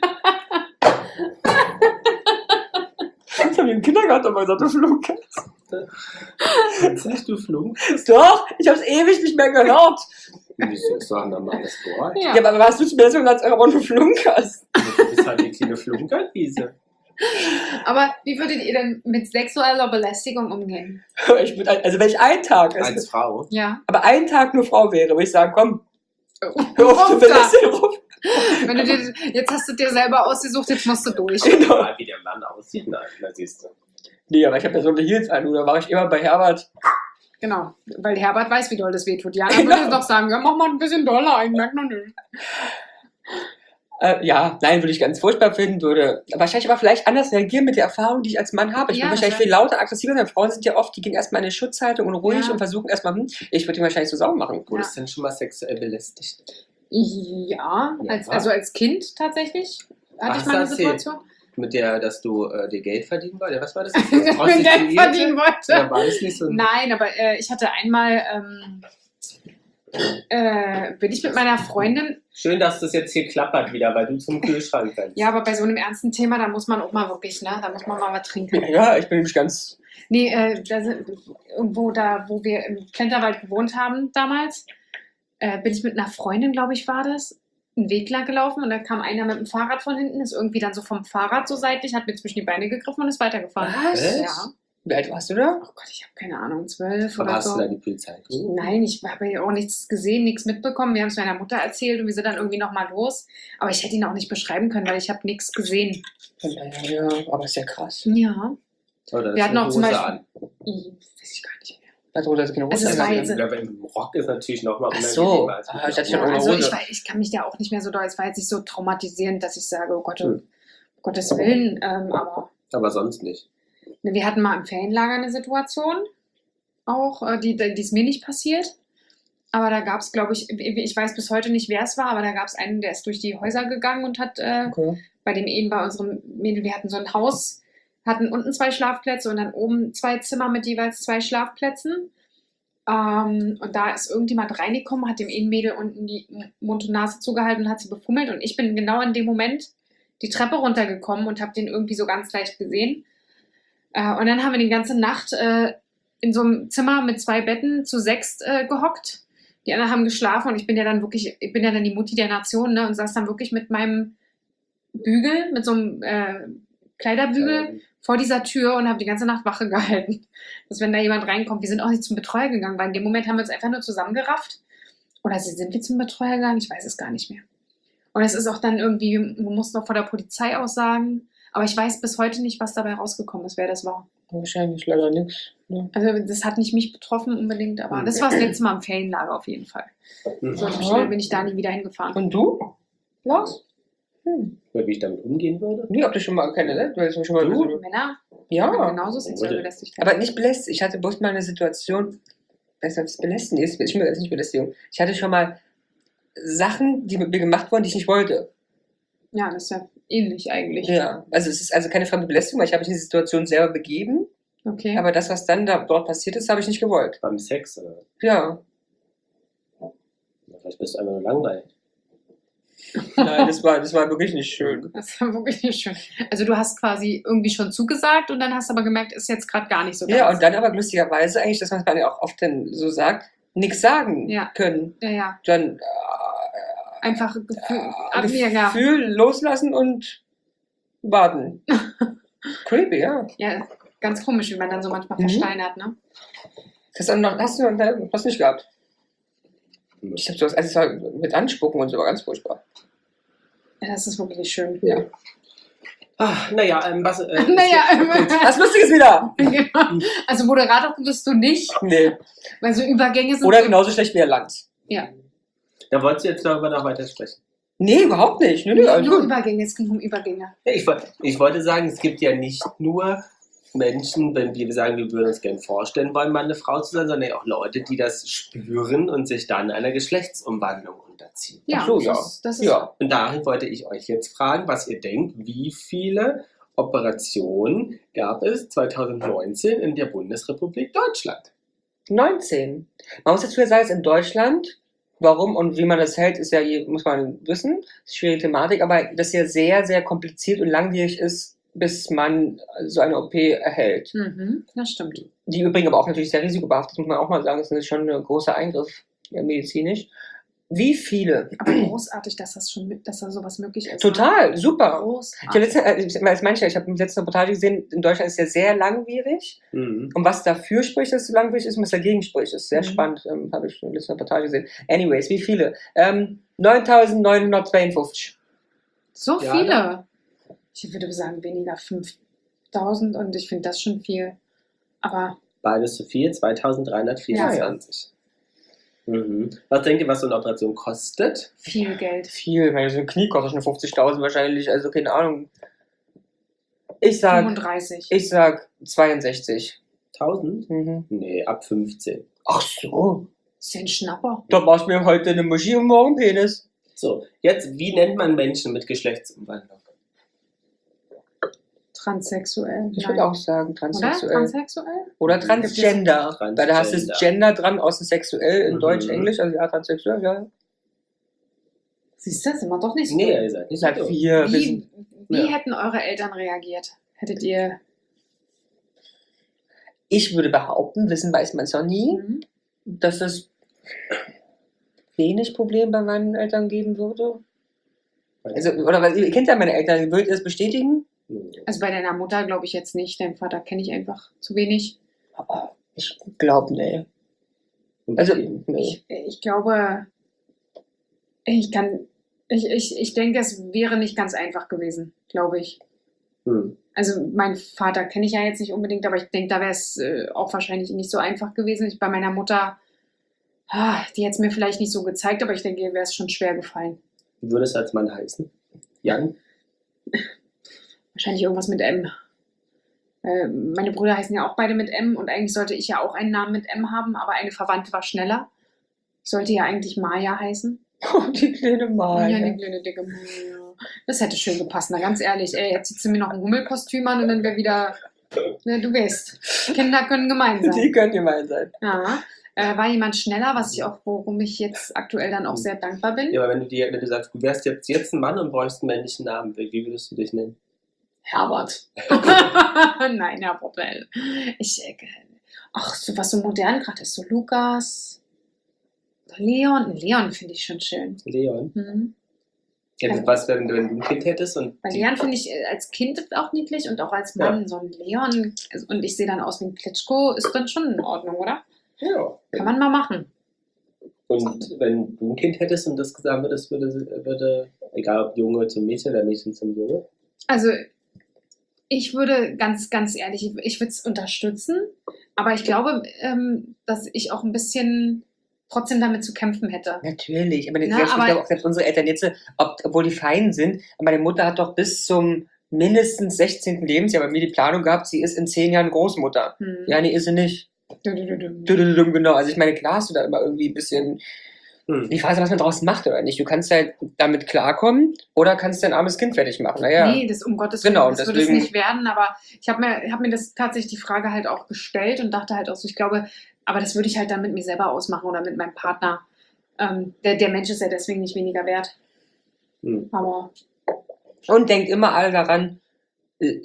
Das haben wir im Kindergarten mal gesagt, du flunkerst. Tatsächlich, du Flunk? Doch, ich habe es ewig nicht mehr gehört. Wieso ist doch ein normales Wort? Ja. Ja, aber hast du zu mir so gesagt, aber du flunkerst? Du bist halt die kleine Flunkerwiese. Aber wie würdet ihr denn mit sexueller Belästigung umgehen? Ich würd, also wenn ich einen Tag, also, Als Frau. Ja. aber einen Tag nur Frau wäre, würde ich sagen, komm, hör Hör auf zu belästigen. Wenn du dir, jetzt hast du dir selber ausgesucht, jetzt musst du durch. Genau. Mal, wie der Mann aussieht, nein, da siehst du. Nee, aber ich habe ja so eine Heels an, und da war ich immer bei Herbert. Genau, weil Herbert weiß, wie doll das wehtut. Jana Genau. würde doch sagen, ja, mach mal ein bisschen doller, ich merke noch nicht. Äh, ja, nein, würde ich ganz furchtbar finden, würde wahrscheinlich aber vielleicht anders reagieren mit der Erfahrung, die ich als Mann habe. Ich Ja, würde wahrscheinlich das viel lauter, aggressiver sein. Frauen sind ja oft, die gehen erstmal in eine Schutzhaltung und ruhig Ja. und versuchen erstmal, hm, ich würde ihn wahrscheinlich so sauer machen. Wurdest du denn schon mal sexuell belästigt? Ja, Ja. als, also als Kind tatsächlich hatte Ach, ich mal eine erzähl. Situation. Mit der, dass du äh, dir Geld verdienen wolltest? Was war das? Wenn der Prostituierte? verdienen Oder wollte. war das nicht so ein... Nein, aber äh, ich hatte einmal, ähm, Äh, bin ich mit meiner Freundin. Schön, dass das jetzt hier klappert wieder, weil du zum Kühlschrank rennst. Ja, aber bei so einem ernsten Thema, da muss man auch mal wirklich, ne? Da muss man mal was trinken. Ja, ich bin nämlich ganz... Nee, äh, da sind, irgendwo da, wo wir im Plenterwald gewohnt haben damals, äh, bin ich mit einer Freundin, glaube ich, war das, einen Weg lang gelaufen und da kam einer mit dem Fahrrad von hinten, ist irgendwie dann so vom Fahrrad so seitlich, hat mir zwischen die Beine gegriffen und ist weitergefahren. Was? Ja. Wie alt warst du da? Oh Gott, ich habe keine Ahnung, zwölf Aber oder hast so. du da die Polizei gerufen? Nein, ich habe ja auch nichts gesehen, nichts mitbekommen. Wir haben es meiner Mutter erzählt und wir sind dann irgendwie nochmal los. Aber ich hätte ihn auch nicht beschreiben können, weil ich habe nichts gesehen. Ja, ja, aber ist ja krass. Ja. Oder Wir hatten auch zum Beispiel- an. Ich, weiß ich gar nicht mehr. Also, das ist keine Also, Hose es war angehabt. jetzt- Ich glaube, im Rock ist natürlich nochmal Ach so. als Ah, ich hatte schon ohne Also Hose. ich, weiß, ich kann mich da auch nicht mehr so doll. Es war jetzt nicht so traumatisierend, dass ich sage, oh Gott, um Hm. Gottes Willen. Ähm, aber Aber sonst nicht. ne, wir hatten mal im Ferienlager eine Situation, auch, äh, die, die ist mir nicht passiert. Aber da gab es, glaube ich, ich weiß bis heute nicht, wer es war, aber da gab es einen, der ist durch die Häuser gegangen und hat äh, Okay. bei dem Ehen bei unserem Mädel, wir hatten so ein Haus, hatten unten zwei Schlafplätze und dann oben zwei Zimmer mit jeweils zwei Schlafplätzen. Ähm, und da ist irgendjemand reingekommen, hat dem Ehenmädel unten die Mund und Nase zugehalten und hat sie befummelt. Und ich bin genau in dem Moment die Treppe runtergekommen und habe den irgendwie so ganz leicht gesehen. Äh, und dann haben wir die ganze Nacht äh, in so einem Zimmer mit zwei Betten zu sechst äh, gehockt. Die anderen haben geschlafen und ich bin ja dann wirklich, ich bin ja dann die Mutti der Nation, ne, und saß dann wirklich mit meinem Bügel, mit so einem äh, Kleiderbügel vor dieser Tür und habe die ganze Nacht Wache gehalten. Dass wenn da jemand reinkommt, wir sind auch nicht zum Betreuer gegangen, weil in dem Moment haben wir uns einfach nur zusammengerafft. Oder sind wir zum Betreuer gegangen? Ich weiß es gar nicht mehr. Und es ist auch dann irgendwie, wir mussten auch vor der Polizei aussagen. Aber ich weiß bis heute nicht, was dabei rausgekommen ist, wer das war. Wahrscheinlich leider nichts. Ne? Also das hat nicht mich betroffen unbedingt, aber das war das letzte Mal im Ferienlager auf jeden Fall. Mhm. So schnell bin ich da nie wieder hingefahren. Und du? Lars? Hm. Wie ich damit umgehen würde? Nee, ob du schon mal kennengelernt? Weil es schon mal Du? Männer Ja. können genauso sexuell Wurde. belästigt werden. Aber nicht belästigt. Ich hatte bloß mal eine Situation, ich weiß nicht, ob es belästigend ist, ich will jetzt nicht Belästigung. Ich hatte schon mal Sachen, die mit mir gemacht wurden, die ich nicht wollte. Ja, das ist ja ähnlich eigentlich. Ja. Also es ist also keine fremde Belästigung, weil ich habe mich in die Situation selber begeben, Okay. aber das, was dann da dort passiert ist, habe ich nicht gewollt. Beim Sex? Oder? Ja. Vielleicht bist du einfach nur langweilig. Nein, das war, das war wirklich nicht schön. Das war wirklich nicht schön. Also du hast quasi irgendwie schon zugesagt und dann hast aber gemerkt, ist jetzt gerade gar nicht so Ja, deins. und dann aber lustigerweise eigentlich, dass man es ja auch oft dann so sagt, nichts sagen Ja. können. Ja, ja. Dann äh, Einfach Gefühl, äh, Ableger. Gefühl loslassen und warten. Creepy, ja. Ja, ganz komisch, wie man dann so manchmal Mhm. versteinert, ne? Das dann noch, hast du noch, hast du nicht gehabt? Ich hab sowas, also es war mit Anspucken und so, war ganz furchtbar. Ja, das ist wirklich nicht schön. Ja. Ah, naja, ähm, was. Äh, Naja, Was Lustiges wieder! genau. Also Moderator bist du nicht, Nee. weil so Übergänge sind Oder so, genauso schlecht wie der Lanz. ja, Da wolltest du jetzt darüber noch weiter sprechen. Nee, überhaupt nicht. Nö, nö, nur also, Übergänge, es ging um Übergänge. Ja, ich, woll- ich wollte sagen, es gibt ja nicht nur Menschen, wenn wir sagen, wir würden uns gerne vorstellen wollen, mal eine Frau zu sein, sondern auch Leute, die das spüren und sich dann einer Geschlechtsumwandlung unterziehen. Ja, Ach so, das ja. ist, das ist ja. Und dahin wollte ich euch jetzt fragen, was ihr denkt, wie viele Operationen gab es zwanzig neunzehn in der Bundesrepublik Deutschland? neunzehn. Man muss dazu ja sagen, es ist in Deutschland, warum und wie man das hält, ist ja, muss man wissen, ist eine schwierige Thematik, aber das ja sehr, sehr kompliziert und langwierig ist, bis man so eine O P erhält. Mhm, das stimmt. Die übrigens aber auch natürlich sehr risikobehaftet, muss man auch mal sagen, das ist schon ein großer Eingriff ja, medizinisch. Wie viele? Aber großartig, dass das schon, mit- dass da sowas möglich ist. Total, super. Ich habe Großartig. letzte, äh, ich- als manche, ich habe letzte Reportage gesehen, in Deutschland ist ja sehr langwierig. Mhm. Und was dafür spricht, dass es so langwierig ist und was dagegen spricht, ist sehr Mhm. spannend. Ähm, habe ich in der letzten Reportage gesehen. Anyways, wie viele? Ähm, neuntausendneunhundertzweiundfünfzig. So Ja, viele. Ich würde sagen, weniger fünftausend und ich finde das schon viel. Aber Beides zu viel, zweitausenddreihundertvierundzwanzig. Mhm. Was denkt ihr, was so eine Operation kostet? viel Geld. Viel, weil so ein Knie kostet schon fünfzigtausend wahrscheinlich, also keine Ahnung. Ich sag, fünfunddreißig. ich sag zweiundsechzig. tausend? Mhm. Nee, ab fünfzehn. Ach so. ist ja ein Schnapper. Da machst du mir heute eine Muschi und morgen Penis. So, jetzt, wie nennt man Menschen mit Geschlechtsumwandlung? transsexuell. Ich Nein. würde auch sagen, Oder? transsexuell. Transsexuell? Oder Transgender. Transgender. Weil da hast du das Gender dran, außen sexuell in Mhm. Deutsch, Englisch, also ja, transsexuell, ja. Siehst du, sind wir doch nicht so. Nee, ihr seid Ich nicht sag so. vier. wir Wie, sind- wie ja. hätten eure Eltern reagiert? Hättet ihr. Ich würde behaupten, wissen weiß man es noch nie, Mhm. dass es wenig Problem bei meinen Eltern geben würde. Also, oder weil ihr kennt ja meine Eltern, würdet ihr das bestätigen? Also bei deiner Mutter glaube ich jetzt nicht. Deinen Vater kenne ich einfach zu wenig. Aber ich glaube, nee. Und Also, eben. nee. Ich, ich glaube, ich kann. Ich, ich, ich denke, es wäre nicht ganz einfach gewesen, glaube ich. Hm. Also meinen Vater kenne ich ja jetzt nicht unbedingt, aber ich denke, da wäre es äh, auch wahrscheinlich nicht so einfach gewesen. Ich, bei meiner Mutter, ah, die hätte es mir vielleicht nicht so gezeigt, aber ich denke, ihr wäre es schon schwer gefallen. Wie würde es als Mann heißen? Jan? Wahrscheinlich irgendwas mit M. Äh, meine Brüder heißen ja auch beide mit M und eigentlich sollte ich ja auch einen Namen mit M haben, aber eine Verwandte war schneller. Ich sollte ja eigentlich Maya heißen. Oh, die kleine Maya. Ja, die kleine dicke Maya. Das hätte schön gepasst, na ganz ehrlich. Ey, jetzt zieht sie mir noch ein Hummelkostüm an und dann wäre wieder, ne, du weißt, Kinder können gemein sein. Die können gemein sein. Ja, äh, war jemand schneller, was ich auch, worum ich jetzt aktuell dann auch sehr dankbar bin. Ja, aber wenn du, dir, wenn du sagst, du wärst jetzt, jetzt ein Mann und bräuchst einen männlichen Namen, wie wie würdest du dich nennen? Herbert. Nein, Herr Poppel. Ich, äh, ach, so was so modern gerade ist, so Lukas, Leon. Leon finde ich schon schön. Leon. Mhm. Ja, Also- was, wenn, wenn du ein Kind hättest und. Weil Leon finde ich äh, als Kind auch niedlich und auch als Mann so ein Leon. also- Und ich sehe dann aus wie ein Klitschko, ist dann schon in Ordnung, oder? Ja. Kann man mal machen. Und wenn du ein Kind hättest und das gesagt würdest, würde, würde, egal ob Junge zum Mädchen oder Mädchen zum Junge. Also, ich würde ganz, ganz ehrlich, ich, ich würde es unterstützen, aber ich glaube, ähm, dass ich auch ein bisschen trotzdem damit zu kämpfen hätte. Natürlich, aber, Na, selbst, aber- ich glaube auch selbst unsere Eltern jetzt, ob, obwohl die fein sind, aber meine Mutter hat doch bis zum mindestens sechzehnten Lebensjahr bei mir die Planung gehabt, sie ist in zehn Jahren Großmutter. Hm. Ja, nee, ist sie nicht. Du, du, du, du. Dudududum, Genau, also ich meine, klar hast du da immer irgendwie ein bisschen Hm. die Frage, was man draus macht oder nicht. Du kannst halt damit klarkommen oder kannst dein armes Kind fertig machen. Naja, Nee, das um Gottes Willen, Genau, das würde es deswegen- nicht werden, aber ich habe mir, hab mir das tatsächlich die Frage halt auch gestellt und dachte halt auch so, ich glaube, aber das würde ich halt dann mit mir selber ausmachen oder mit meinem Partner. Ähm, der, der Mensch ist ja deswegen nicht weniger wert. Hm. Aber und denkt immer alle daran, äh,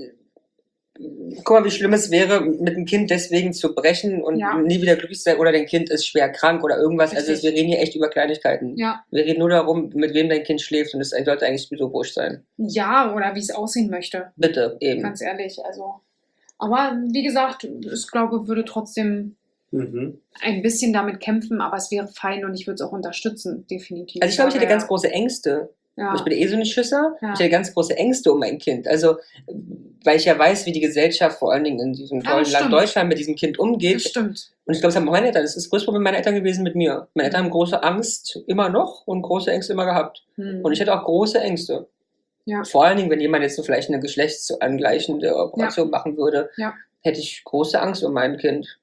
guck mal, wie schlimm es wäre, mit dem Kind deswegen zu brechen und Ja. nie wieder glücklich zu sein oder dein Kind ist schwer krank oder irgendwas. Also Richtig. wir reden hier echt über Kleinigkeiten. ja, Wir reden nur darum, mit wem dein Kind schläft und es sollte eigentlich sowieso wurscht sein. ja, oder wie es aussehen möchte. Bitte, eben. Ganz ehrlich, also. Aber wie gesagt, ich glaube, würde trotzdem Mhm. ein bisschen damit kämpfen, aber es wäre fein und ich würde es auch unterstützen, definitiv. Also ich glaube, ich hätte Aber ganz große Ängste. ja, Ich bin eh so eine Schisser. Ja. Ich hätte ganz große Ängste um mein Kind. Also, weil ich ja weiß, wie die Gesellschaft vor allen Dingen in diesem Ja, tollen das Land stimmt. Deutschland mit diesem Kind das umgeht. stimmt. Und ich glaube, das haben auch meine Eltern. Das ist das größte Problem meiner Eltern gewesen mit mir. Meine Eltern haben große Angst immer noch und große Ängste immer gehabt. Hm. Und ich hätte auch große Ängste. Ja. Vor allen Dingen, wenn jemand jetzt so vielleicht eine geschlechtsangleichende Operation machen würde, Ja. hätte ich große Angst um mein Kind.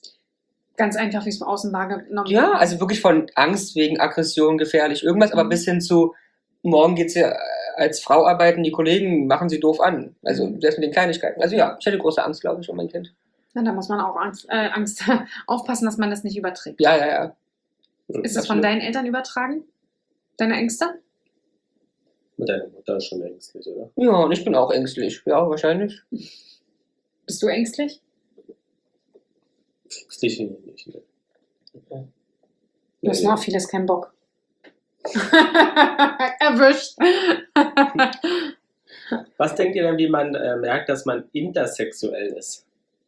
Ganz einfach, wie es von außen wahrgenommen Ja, wird. also wirklich von Angst wegen Aggression, gefährlich, irgendwas, aber Mhm. bis hin zu, morgen geht sie äh, als Frau arbeiten, die Kollegen machen sie doof an. Also Mhm. selbst mit den Kleinigkeiten. Also ja, ich hätte große Angst, glaube ich, um mein Kind. Na, da muss man auch Angst, äh, Angst aufpassen, dass man das nicht überträgt. Ja, ja, ja. Ist das von deinen Eltern übertragen? Deine Ängste? Mit deiner Mutter ist schon ängstlich, oder? Ja, und ich bin auch ängstlich. Ja, wahrscheinlich. Bist du ängstlich? Ängstlich finde ich nicht. Ne? Du hast nur auf vieles keinen Bock. Erwischt. Was denkt ihr denn, wie man äh, merkt, dass man intersexuell ist?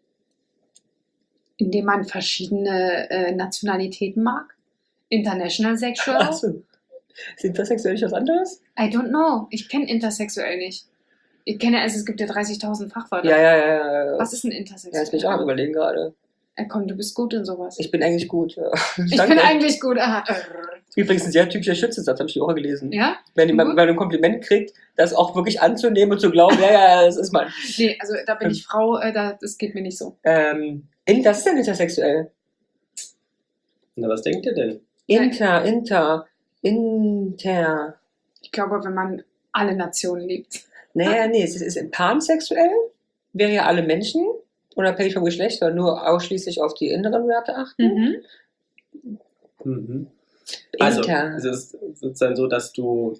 Indem man verschiedene äh, Nationalitäten mag. International Sexual. Achso. Ist intersexuell nicht was anderes? I don't know. Ich kenne intersexuell nicht. Ich kenne, also es gibt ja dreißigtausend Fachwörter. Ja, ja, ja. ja. Was ist ein Ja, intersexuell? jetzt bin ich auch am überlegen gerade. Äh, komm, du bist gut in sowas. Ich bin eigentlich gut. Ja. Ich Danke. bin eigentlich gut. Aha. Übrigens ein sehr typischer Schützensatz, habe ich die Woche gelesen. Ja? Wenn man, Gut. wenn man ein Kompliment kriegt, das auch wirklich anzunehmen und zu glauben, ja, ja, ja, das ist man. Nee, also da bin ich Frau, äh, da, das geht mir nicht so. Ähm, in, das ist denn intersexuell? Na, was denkt ihr denn? Inter, inter, inter. Ich glaube, wenn man alle Nationen liebt. Naja, nee, es ist, ist pansexuell? wäre ja alle Menschen, unabhängig vom Geschlecht, sondern nur ausschließlich auf die inneren Werte achten. Mhm. Mhm. Also, Inter. es ist sozusagen so, dass du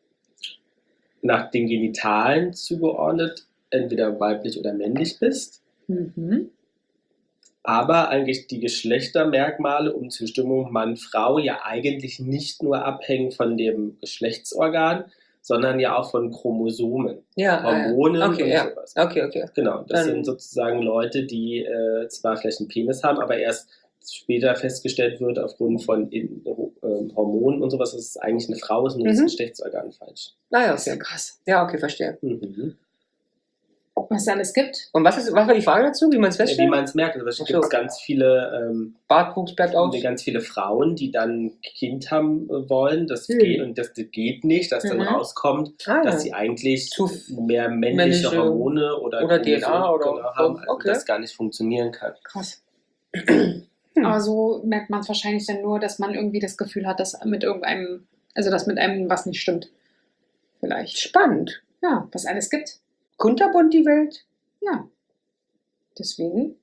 nach den Genitalen zugeordnet entweder weiblich oder männlich bist, Mhm. aber eigentlich die Geschlechtermerkmale um Zustimmung Mann-Frau ja eigentlich nicht nur abhängen von dem Geschlechtsorgan, sondern ja auch von Chromosomen, Ja, Hormonen ah, ja. Okay, und ja. sowas. Okay, okay. Genau, das Dann- sind sozusagen Leute, die äh, zwar vielleicht einen Penis haben, aber erst später festgestellt wird aufgrund von in, äh, Hormonen und sowas, dass es eigentlich eine Frau ist und das Mhm. Geschlechtsorgan falsch. Ah, ja, Das ist ja okay. krass. Ja, okay, verstehe. Mhm. Was es alles gibt. Und was, ist, was war die Frage dazu, wie man es Wie feststellt? man es merkt, also es Ach gibt so. ganz viele ähm, Bartwuchs bleibt aus. ganz viele Frauen, die dann Kind haben äh, wollen, das Mhm. geht und das geht nicht, dass dann Mhm. rauskommt, Ah, dass ja. sie eigentlich Zu mehr männliche, männliche Hormone oder, oder D N A Chromosomen, oder- genau, haben, also okay. das gar nicht funktionieren kann. Krass. Hm. Aber so merkt man es wahrscheinlich dann nur, dass man irgendwie das Gefühl hat, dass mit irgendeinem, also dass mit einem was nicht stimmt. Vielleicht. Spannend. Ja, was alles gibt. Kunterbunt die Welt. Ja. Deswegen.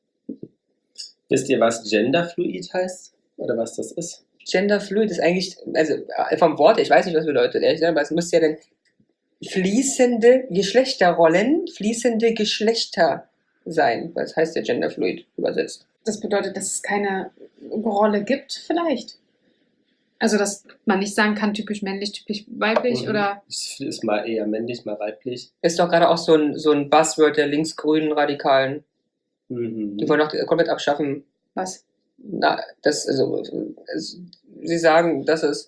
Wisst ihr, was Genderfluid heißt? Oder was das ist? Genderfluid ist eigentlich, also äh, vom Wort, ich weiß nicht, was es bedeutet, ehrlich gesagt, aber es müsste ja dann fließende Geschlechterrollen, fließende Geschlechter sein. Was heißt der Genderfluid übersetzt? Das bedeutet, dass es keine Rolle gibt, vielleicht. Also, dass man nicht sagen kann, typisch männlich, typisch weiblich Mhm. oder. Es ist mal eher männlich, mal weiblich. Ist doch gerade auch so ein, so ein Buzzword der linksgrünen Radikalen. Mhm. Die wollen doch komplett abschaffen. Was? Na, das, also, es, sie sagen, dass es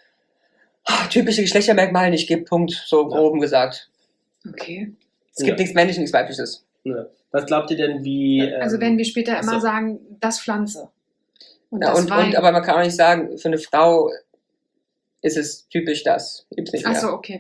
ah, typische Geschlechtermerkmale nicht gibt, Punkt, so Ja. grob gesagt. Okay. Es gibt Ja. nichts Männliches, nichts Weibliches. Ja. Was glaubt ihr denn, wie... Also, ähm, werden wir später ach so. immer sagen, das Pflanze. Und Ja, das und, Wein. und, aber man kann auch nicht sagen, für eine Frau ist es typisch das. Gibt's nicht mehr. Achso, okay.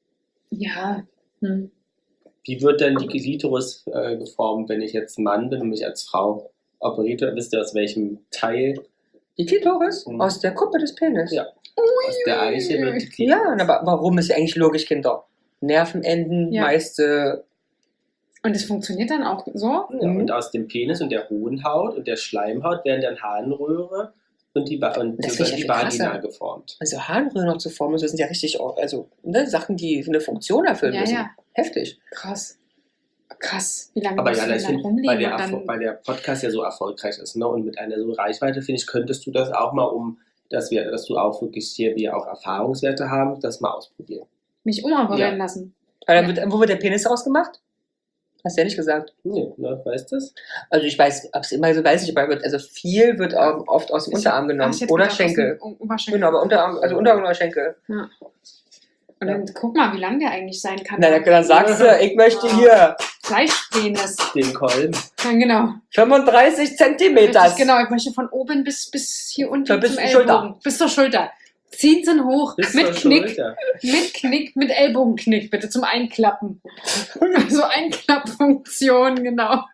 Ja. Hm. Wie wird denn die Klitoris äh, geformt, wenn ich jetzt Mann bin und mich als Frau operiere? Wisst ihr, aus welchem Teil? Die Klitoris? Mhm. Aus der Kuppe des Penis. Ja. Aus der Eiche wird die Klitoris. Ja, aber warum ist ja eigentlich logisch, Kinder? Nervenenden, Ja. meist äh, Und es funktioniert dann auch so? Ja, Mhm. und aus dem Penis und der Hodenhaut und der Schleimhaut werden dann Harnröhre und die, Va- und Das die, finde ich die viel Vagina krasser. geformt. also Harnröhren noch zu formen, das sind ja richtig auch, also ne, Sachen, die eine Funktion erfüllen Ja, müssen. ja. Heftig. Krass. Krass. Wie lange Aber musst ja, du ich denn finde, dann rumliegen weil der, und Erfol- dann. weil der Podcast ja so erfolgreich ist, ne? Und mit einer so Reichweite, finde ich, könntest du das auch mal, um, dass wir, dass du auch wirklich hier wir auch Erfahrungswerte haben, das mal ausprobieren. Mich umoperieren Ja. lassen. Aber dann wird, wo wird der Penis ausgemacht? Hast du ja nicht gesagt. Nee, ne, weißt du das? Also ich weiß, ob es immer so weiß ich, aber wird, also viel wird auch oft aus dem Ich- Unterarm genommen. Ach, ich hätte Oder gedacht, aus Schenkel. dem Oberschenkel. Genau, aber Unterarm, also Unterarm oder Schenkel. Ja. Und dann guck mal, wie lang der eigentlich sein kann. Na, dann, dann sagst du, ich möchte hier Fleischpenis. Den Kolben. Ja, genau. fünfunddreißig Zentimeter. Richtig, genau, ich möchte von oben bis, bis hier unten Bis zum zur Schulter. Ellbogen. Bis zur Schulter. Zieht sie hoch. Bis mit zur Knick. Schulter. Mit Knick, mit Ellbogenknick, bitte zum Einklappen. So Einklappfunktion, genau.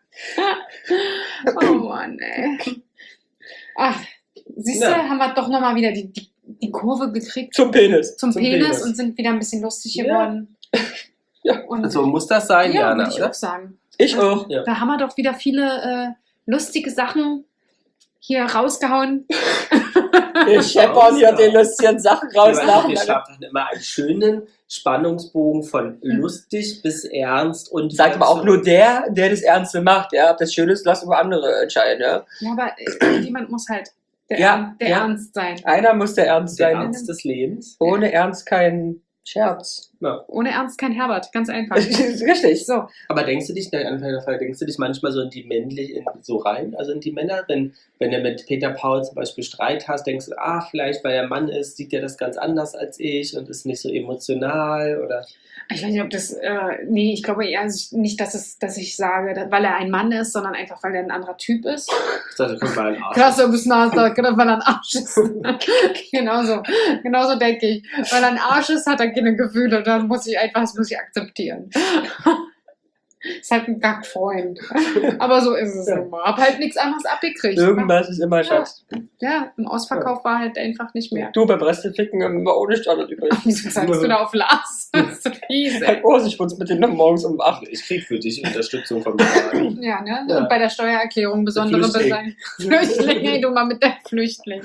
Oh Mann, ey. Ach, siehst du, Ja. haben wir doch nochmal wieder die, die, die Kurve gekriegt Zum Penis. zum, zum Penis, Penis. und sind wieder ein bisschen lustig Ja. geworden. Ja. Und So muss das sein, ja, Jana, würde ich oder? auch sagen. Ich auch. Ja. Da haben wir doch wieder viele äh, lustige Sachen hier rausgehauen. Wir scheppern hier den lustigen Sachen raus. Wir nach- wir schaffen immer einen schönen Spannungsbogen von lustig bis ernst und Sagt aber auch nur der, der das Ernste macht. Ja, ob das schön ist, lassen wir andere entscheiden. Ja? Ja, aber äh, jemand muss halt der, Ja, Ern- der ja. Ernst sein. Einer muss der Ernst der sein. Ernst des Lebens. Ohne Ernst kein Scherz. Ja. Ohne Ernst kein Herbert, ganz einfach. Richtig. So, Aber denkst du dich, der Anfang der Frage, denkst du dich manchmal so in die männlich, in, so rein, also in die Männer, wenn, wenn du mit Peter Paul zum Beispiel Streit hast, denkst du, ah, vielleicht weil er Mann ist, sieht er das ganz anders als ich und ist nicht so emotional oder ich weiß nicht, ob das, äh, nee, ich glaube eher nicht, dass, es, dass ich sage, dass, weil er ein Mann ist, sondern einfach, weil er ein anderer Typ ist. also kommt mal ein Arsch. Krass, du bist Nasdaq, weil er ein Arsch ist. genauso, genauso denke ich. Weil er ein Arsch ist, hat er keine Gefühle, dann muss ich einfach, das muss ich akzeptieren. Ist halt ein Gackfreund. Aber so ist es Ja. nun mal. Hab halt nichts anderes abgekriegt. Irgendwas ist immer Schatz. Ja, im Ausverkauf war halt einfach nicht mehr. Du, beim Resteficken war ohne Standard übrig. Wieso sagst du da auf Lars? Das ist so fies, Herr ey. Vorsichtsputz mit den morgens um acht. Ich krieg für dich Unterstützung vom Verein. Ja, ne? Ja. Und bei der Steuererklärung besondere Flüchtling. Beseitigung. Flüchtlinge, du mal mit der Flüchtling.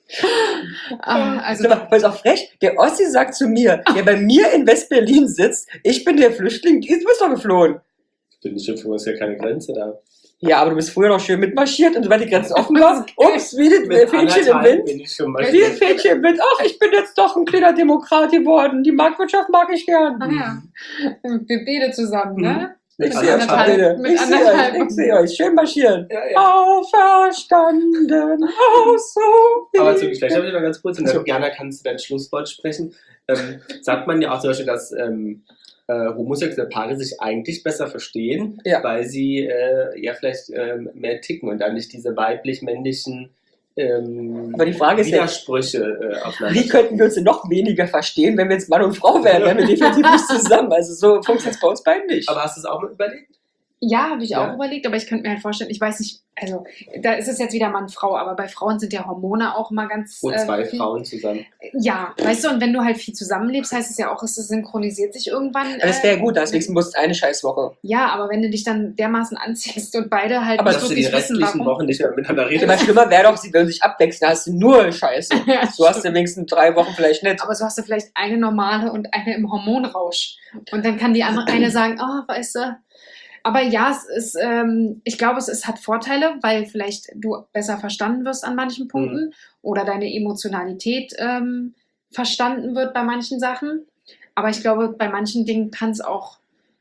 Ah, also, Also, weil es auch frech, der Ossi sagt zu mir, der bei mir in West-Berlin sitzt, ich bin der Flüchtling, du bist doch geflohen. Bin ich für uns ja keine Grenze da. Ja, aber du bist früher noch schön mitmarschiert und sobald die Grenzen offen waren, ups, wie die Mit Fähnchen im anderthalb Wind. bin ich schon mal Wie ein Fähnchen im Wind. Ach, ich bin jetzt doch ein kleiner Demokrat geworden. Die Marktwirtschaft mag ich gern. ah ja, wir beten zusammen, ne? Ich Mit sehe euch anderthalb- beide. mit Ich sehe anderthalb- euch, ich sehe euch. Schön marschieren. Ja, ja. Auferstanden aus so Aber zu vielen- Geschlecht habe ich noch ganz kurz, und dann, Jana, kannst du dein Schlusswort sprechen. Ähm, sagt man ja auch zum Beispiel, dass ähm, äh, homosexuelle Paare sich eigentlich besser verstehen, Ja. weil sie äh, ja vielleicht ähm, mehr ticken und dann nicht diese weiblich-männlichen ähm, Aber die Frage ist ja, Widersprüche äh, aufeinander. wie könnten wir uns denn noch weniger verstehen, wenn wir jetzt Mann und Frau wären? Wären wir definitiv nicht zusammen. Also so funktioniert es bei uns beiden nicht. Aber hast du es auch mal überlegt? Ja, habe ich Ja. auch überlegt, aber ich könnte mir halt vorstellen, ich weiß nicht, also da ist es jetzt wieder Mann-Frau, aber bei Frauen sind ja Hormone auch immer ganz. Wo äh, zwei viel- Frauen zusammen. Ja, weißt du, und wenn du halt viel zusammenlebst, heißt es ja auch, es synchronisiert sich irgendwann. Aber das wäre gut, deswegen muss es eine Scheißwoche. Ja, aber wenn du dich dann dermaßen anziehst und beide halt Aber nicht Dass du die wirklich wissen, restlichen warum. Wochen nicht mehr miteinander redest. Immer schlimmer wäre doch, sie würden sich abwechseln, da hast du nur Scheiße. Ja, So hast du wenigstens drei Wochen vielleicht nicht. Aber so hast du vielleicht eine normale und eine im Hormonrausch. Und dann kann die andere eine sagen, oh, weißt du. Aber ja, es ist, ähm, ich glaube, es, es hat Vorteile, weil vielleicht du besser verstanden wirst an manchen Punkten oder deine Emotionalität ähm, verstanden wird bei manchen Sachen. Aber ich glaube, bei manchen Dingen kann es auch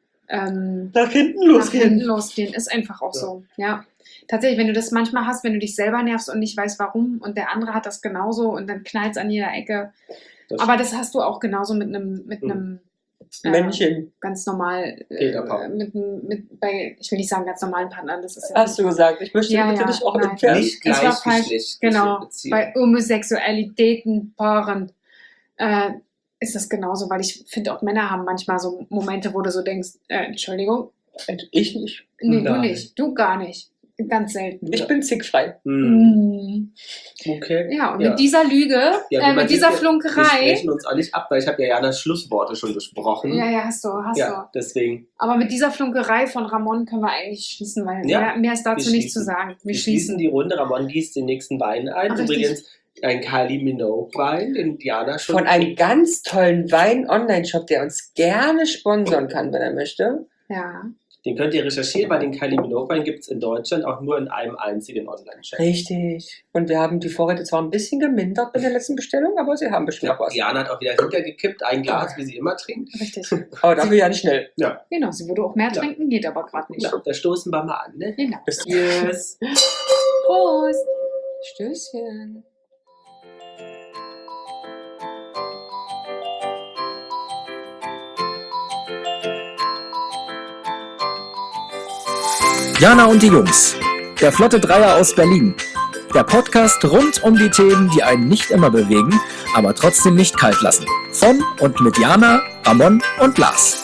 ähm, Nach hinten nach hinten losgehen. losgehen. Ist einfach auch Ja. so, ja. Tatsächlich, wenn du das manchmal hast, wenn du dich selber nervst und nicht weißt, warum und der andere hat das genauso und dann knallt es an jeder Ecke. Das Aber das hast du auch genauso mit einem mit Mhm. einem äh, Männchen, ganz normal äh, Peterpaar. mit, mit bei ich will nicht sagen ganz normalen Partnern, das ist ja hast du gesagt. Ich möchte Ja, bitte ja, dich auch nein. entfernen. Nicht Das war falsch. gleichgeschlechtliche genau Beziehungen. bei Homosexualitäten Paaren äh, ist das genauso, weil ich finde auch Männer haben manchmal so Momente, wo du so denkst, äh, Entschuldigung, Ich nicht. nee, du Nein. nicht, du gar nicht, ganz selten. Ich bin zickfrei. Hm. Mm. Okay. Ja, und Ja. mit dieser Lüge, Ja, äh, man mit dieser sieht ja, Wir Flunkerei, sprechen uns auch nicht ab, weil ich habe ja Janas Schlussworte schon besprochen. ja, ja, hast du, hast Ja, deswegen. du. Aber mit dieser Flunkerei von Ramon können wir eigentlich schließen, weil Ja, mehr, mehr ist dazu wir nicht zu schließen. sagen. Wir, Wir schließen schließen. die Runde. Ramon gießt den nächsten Wein ein. Ach, richtig. Übrigens ein Kylie Minogue-Wein, den Diana schon Von einem ganz tollen Wein-Online-Shop, der uns gerne sponsern kann, wenn er möchte. Ja. Den könnt ihr recherchieren, weil den Kylie Minogue-Wein gibt es in Deutschland auch nur in einem einzigen Online-Shop. Richtig. Und wir haben die Vorräte zwar ein bisschen gemindert bei der letzten Bestellung, aber sie haben bestimmt noch was. Diana hat auch wieder hintergekippt, ein Glas, wie sie immer trinkt. Richtig. Aber dafür ja nicht schnell. Genau, sie würde auch mehr Ja. trinken, geht aber gerade nicht. Ja, da stoßen wir mal an, ne? Genau. Bis Yes. Prost! Stößchen. Jana und die Jungs. Der Flotte Dreier aus Berlin. Der Podcast rund um die Themen, die einen nicht immer bewegen, aber trotzdem nicht kalt lassen. Von und mit Jana, Ramon und Lars.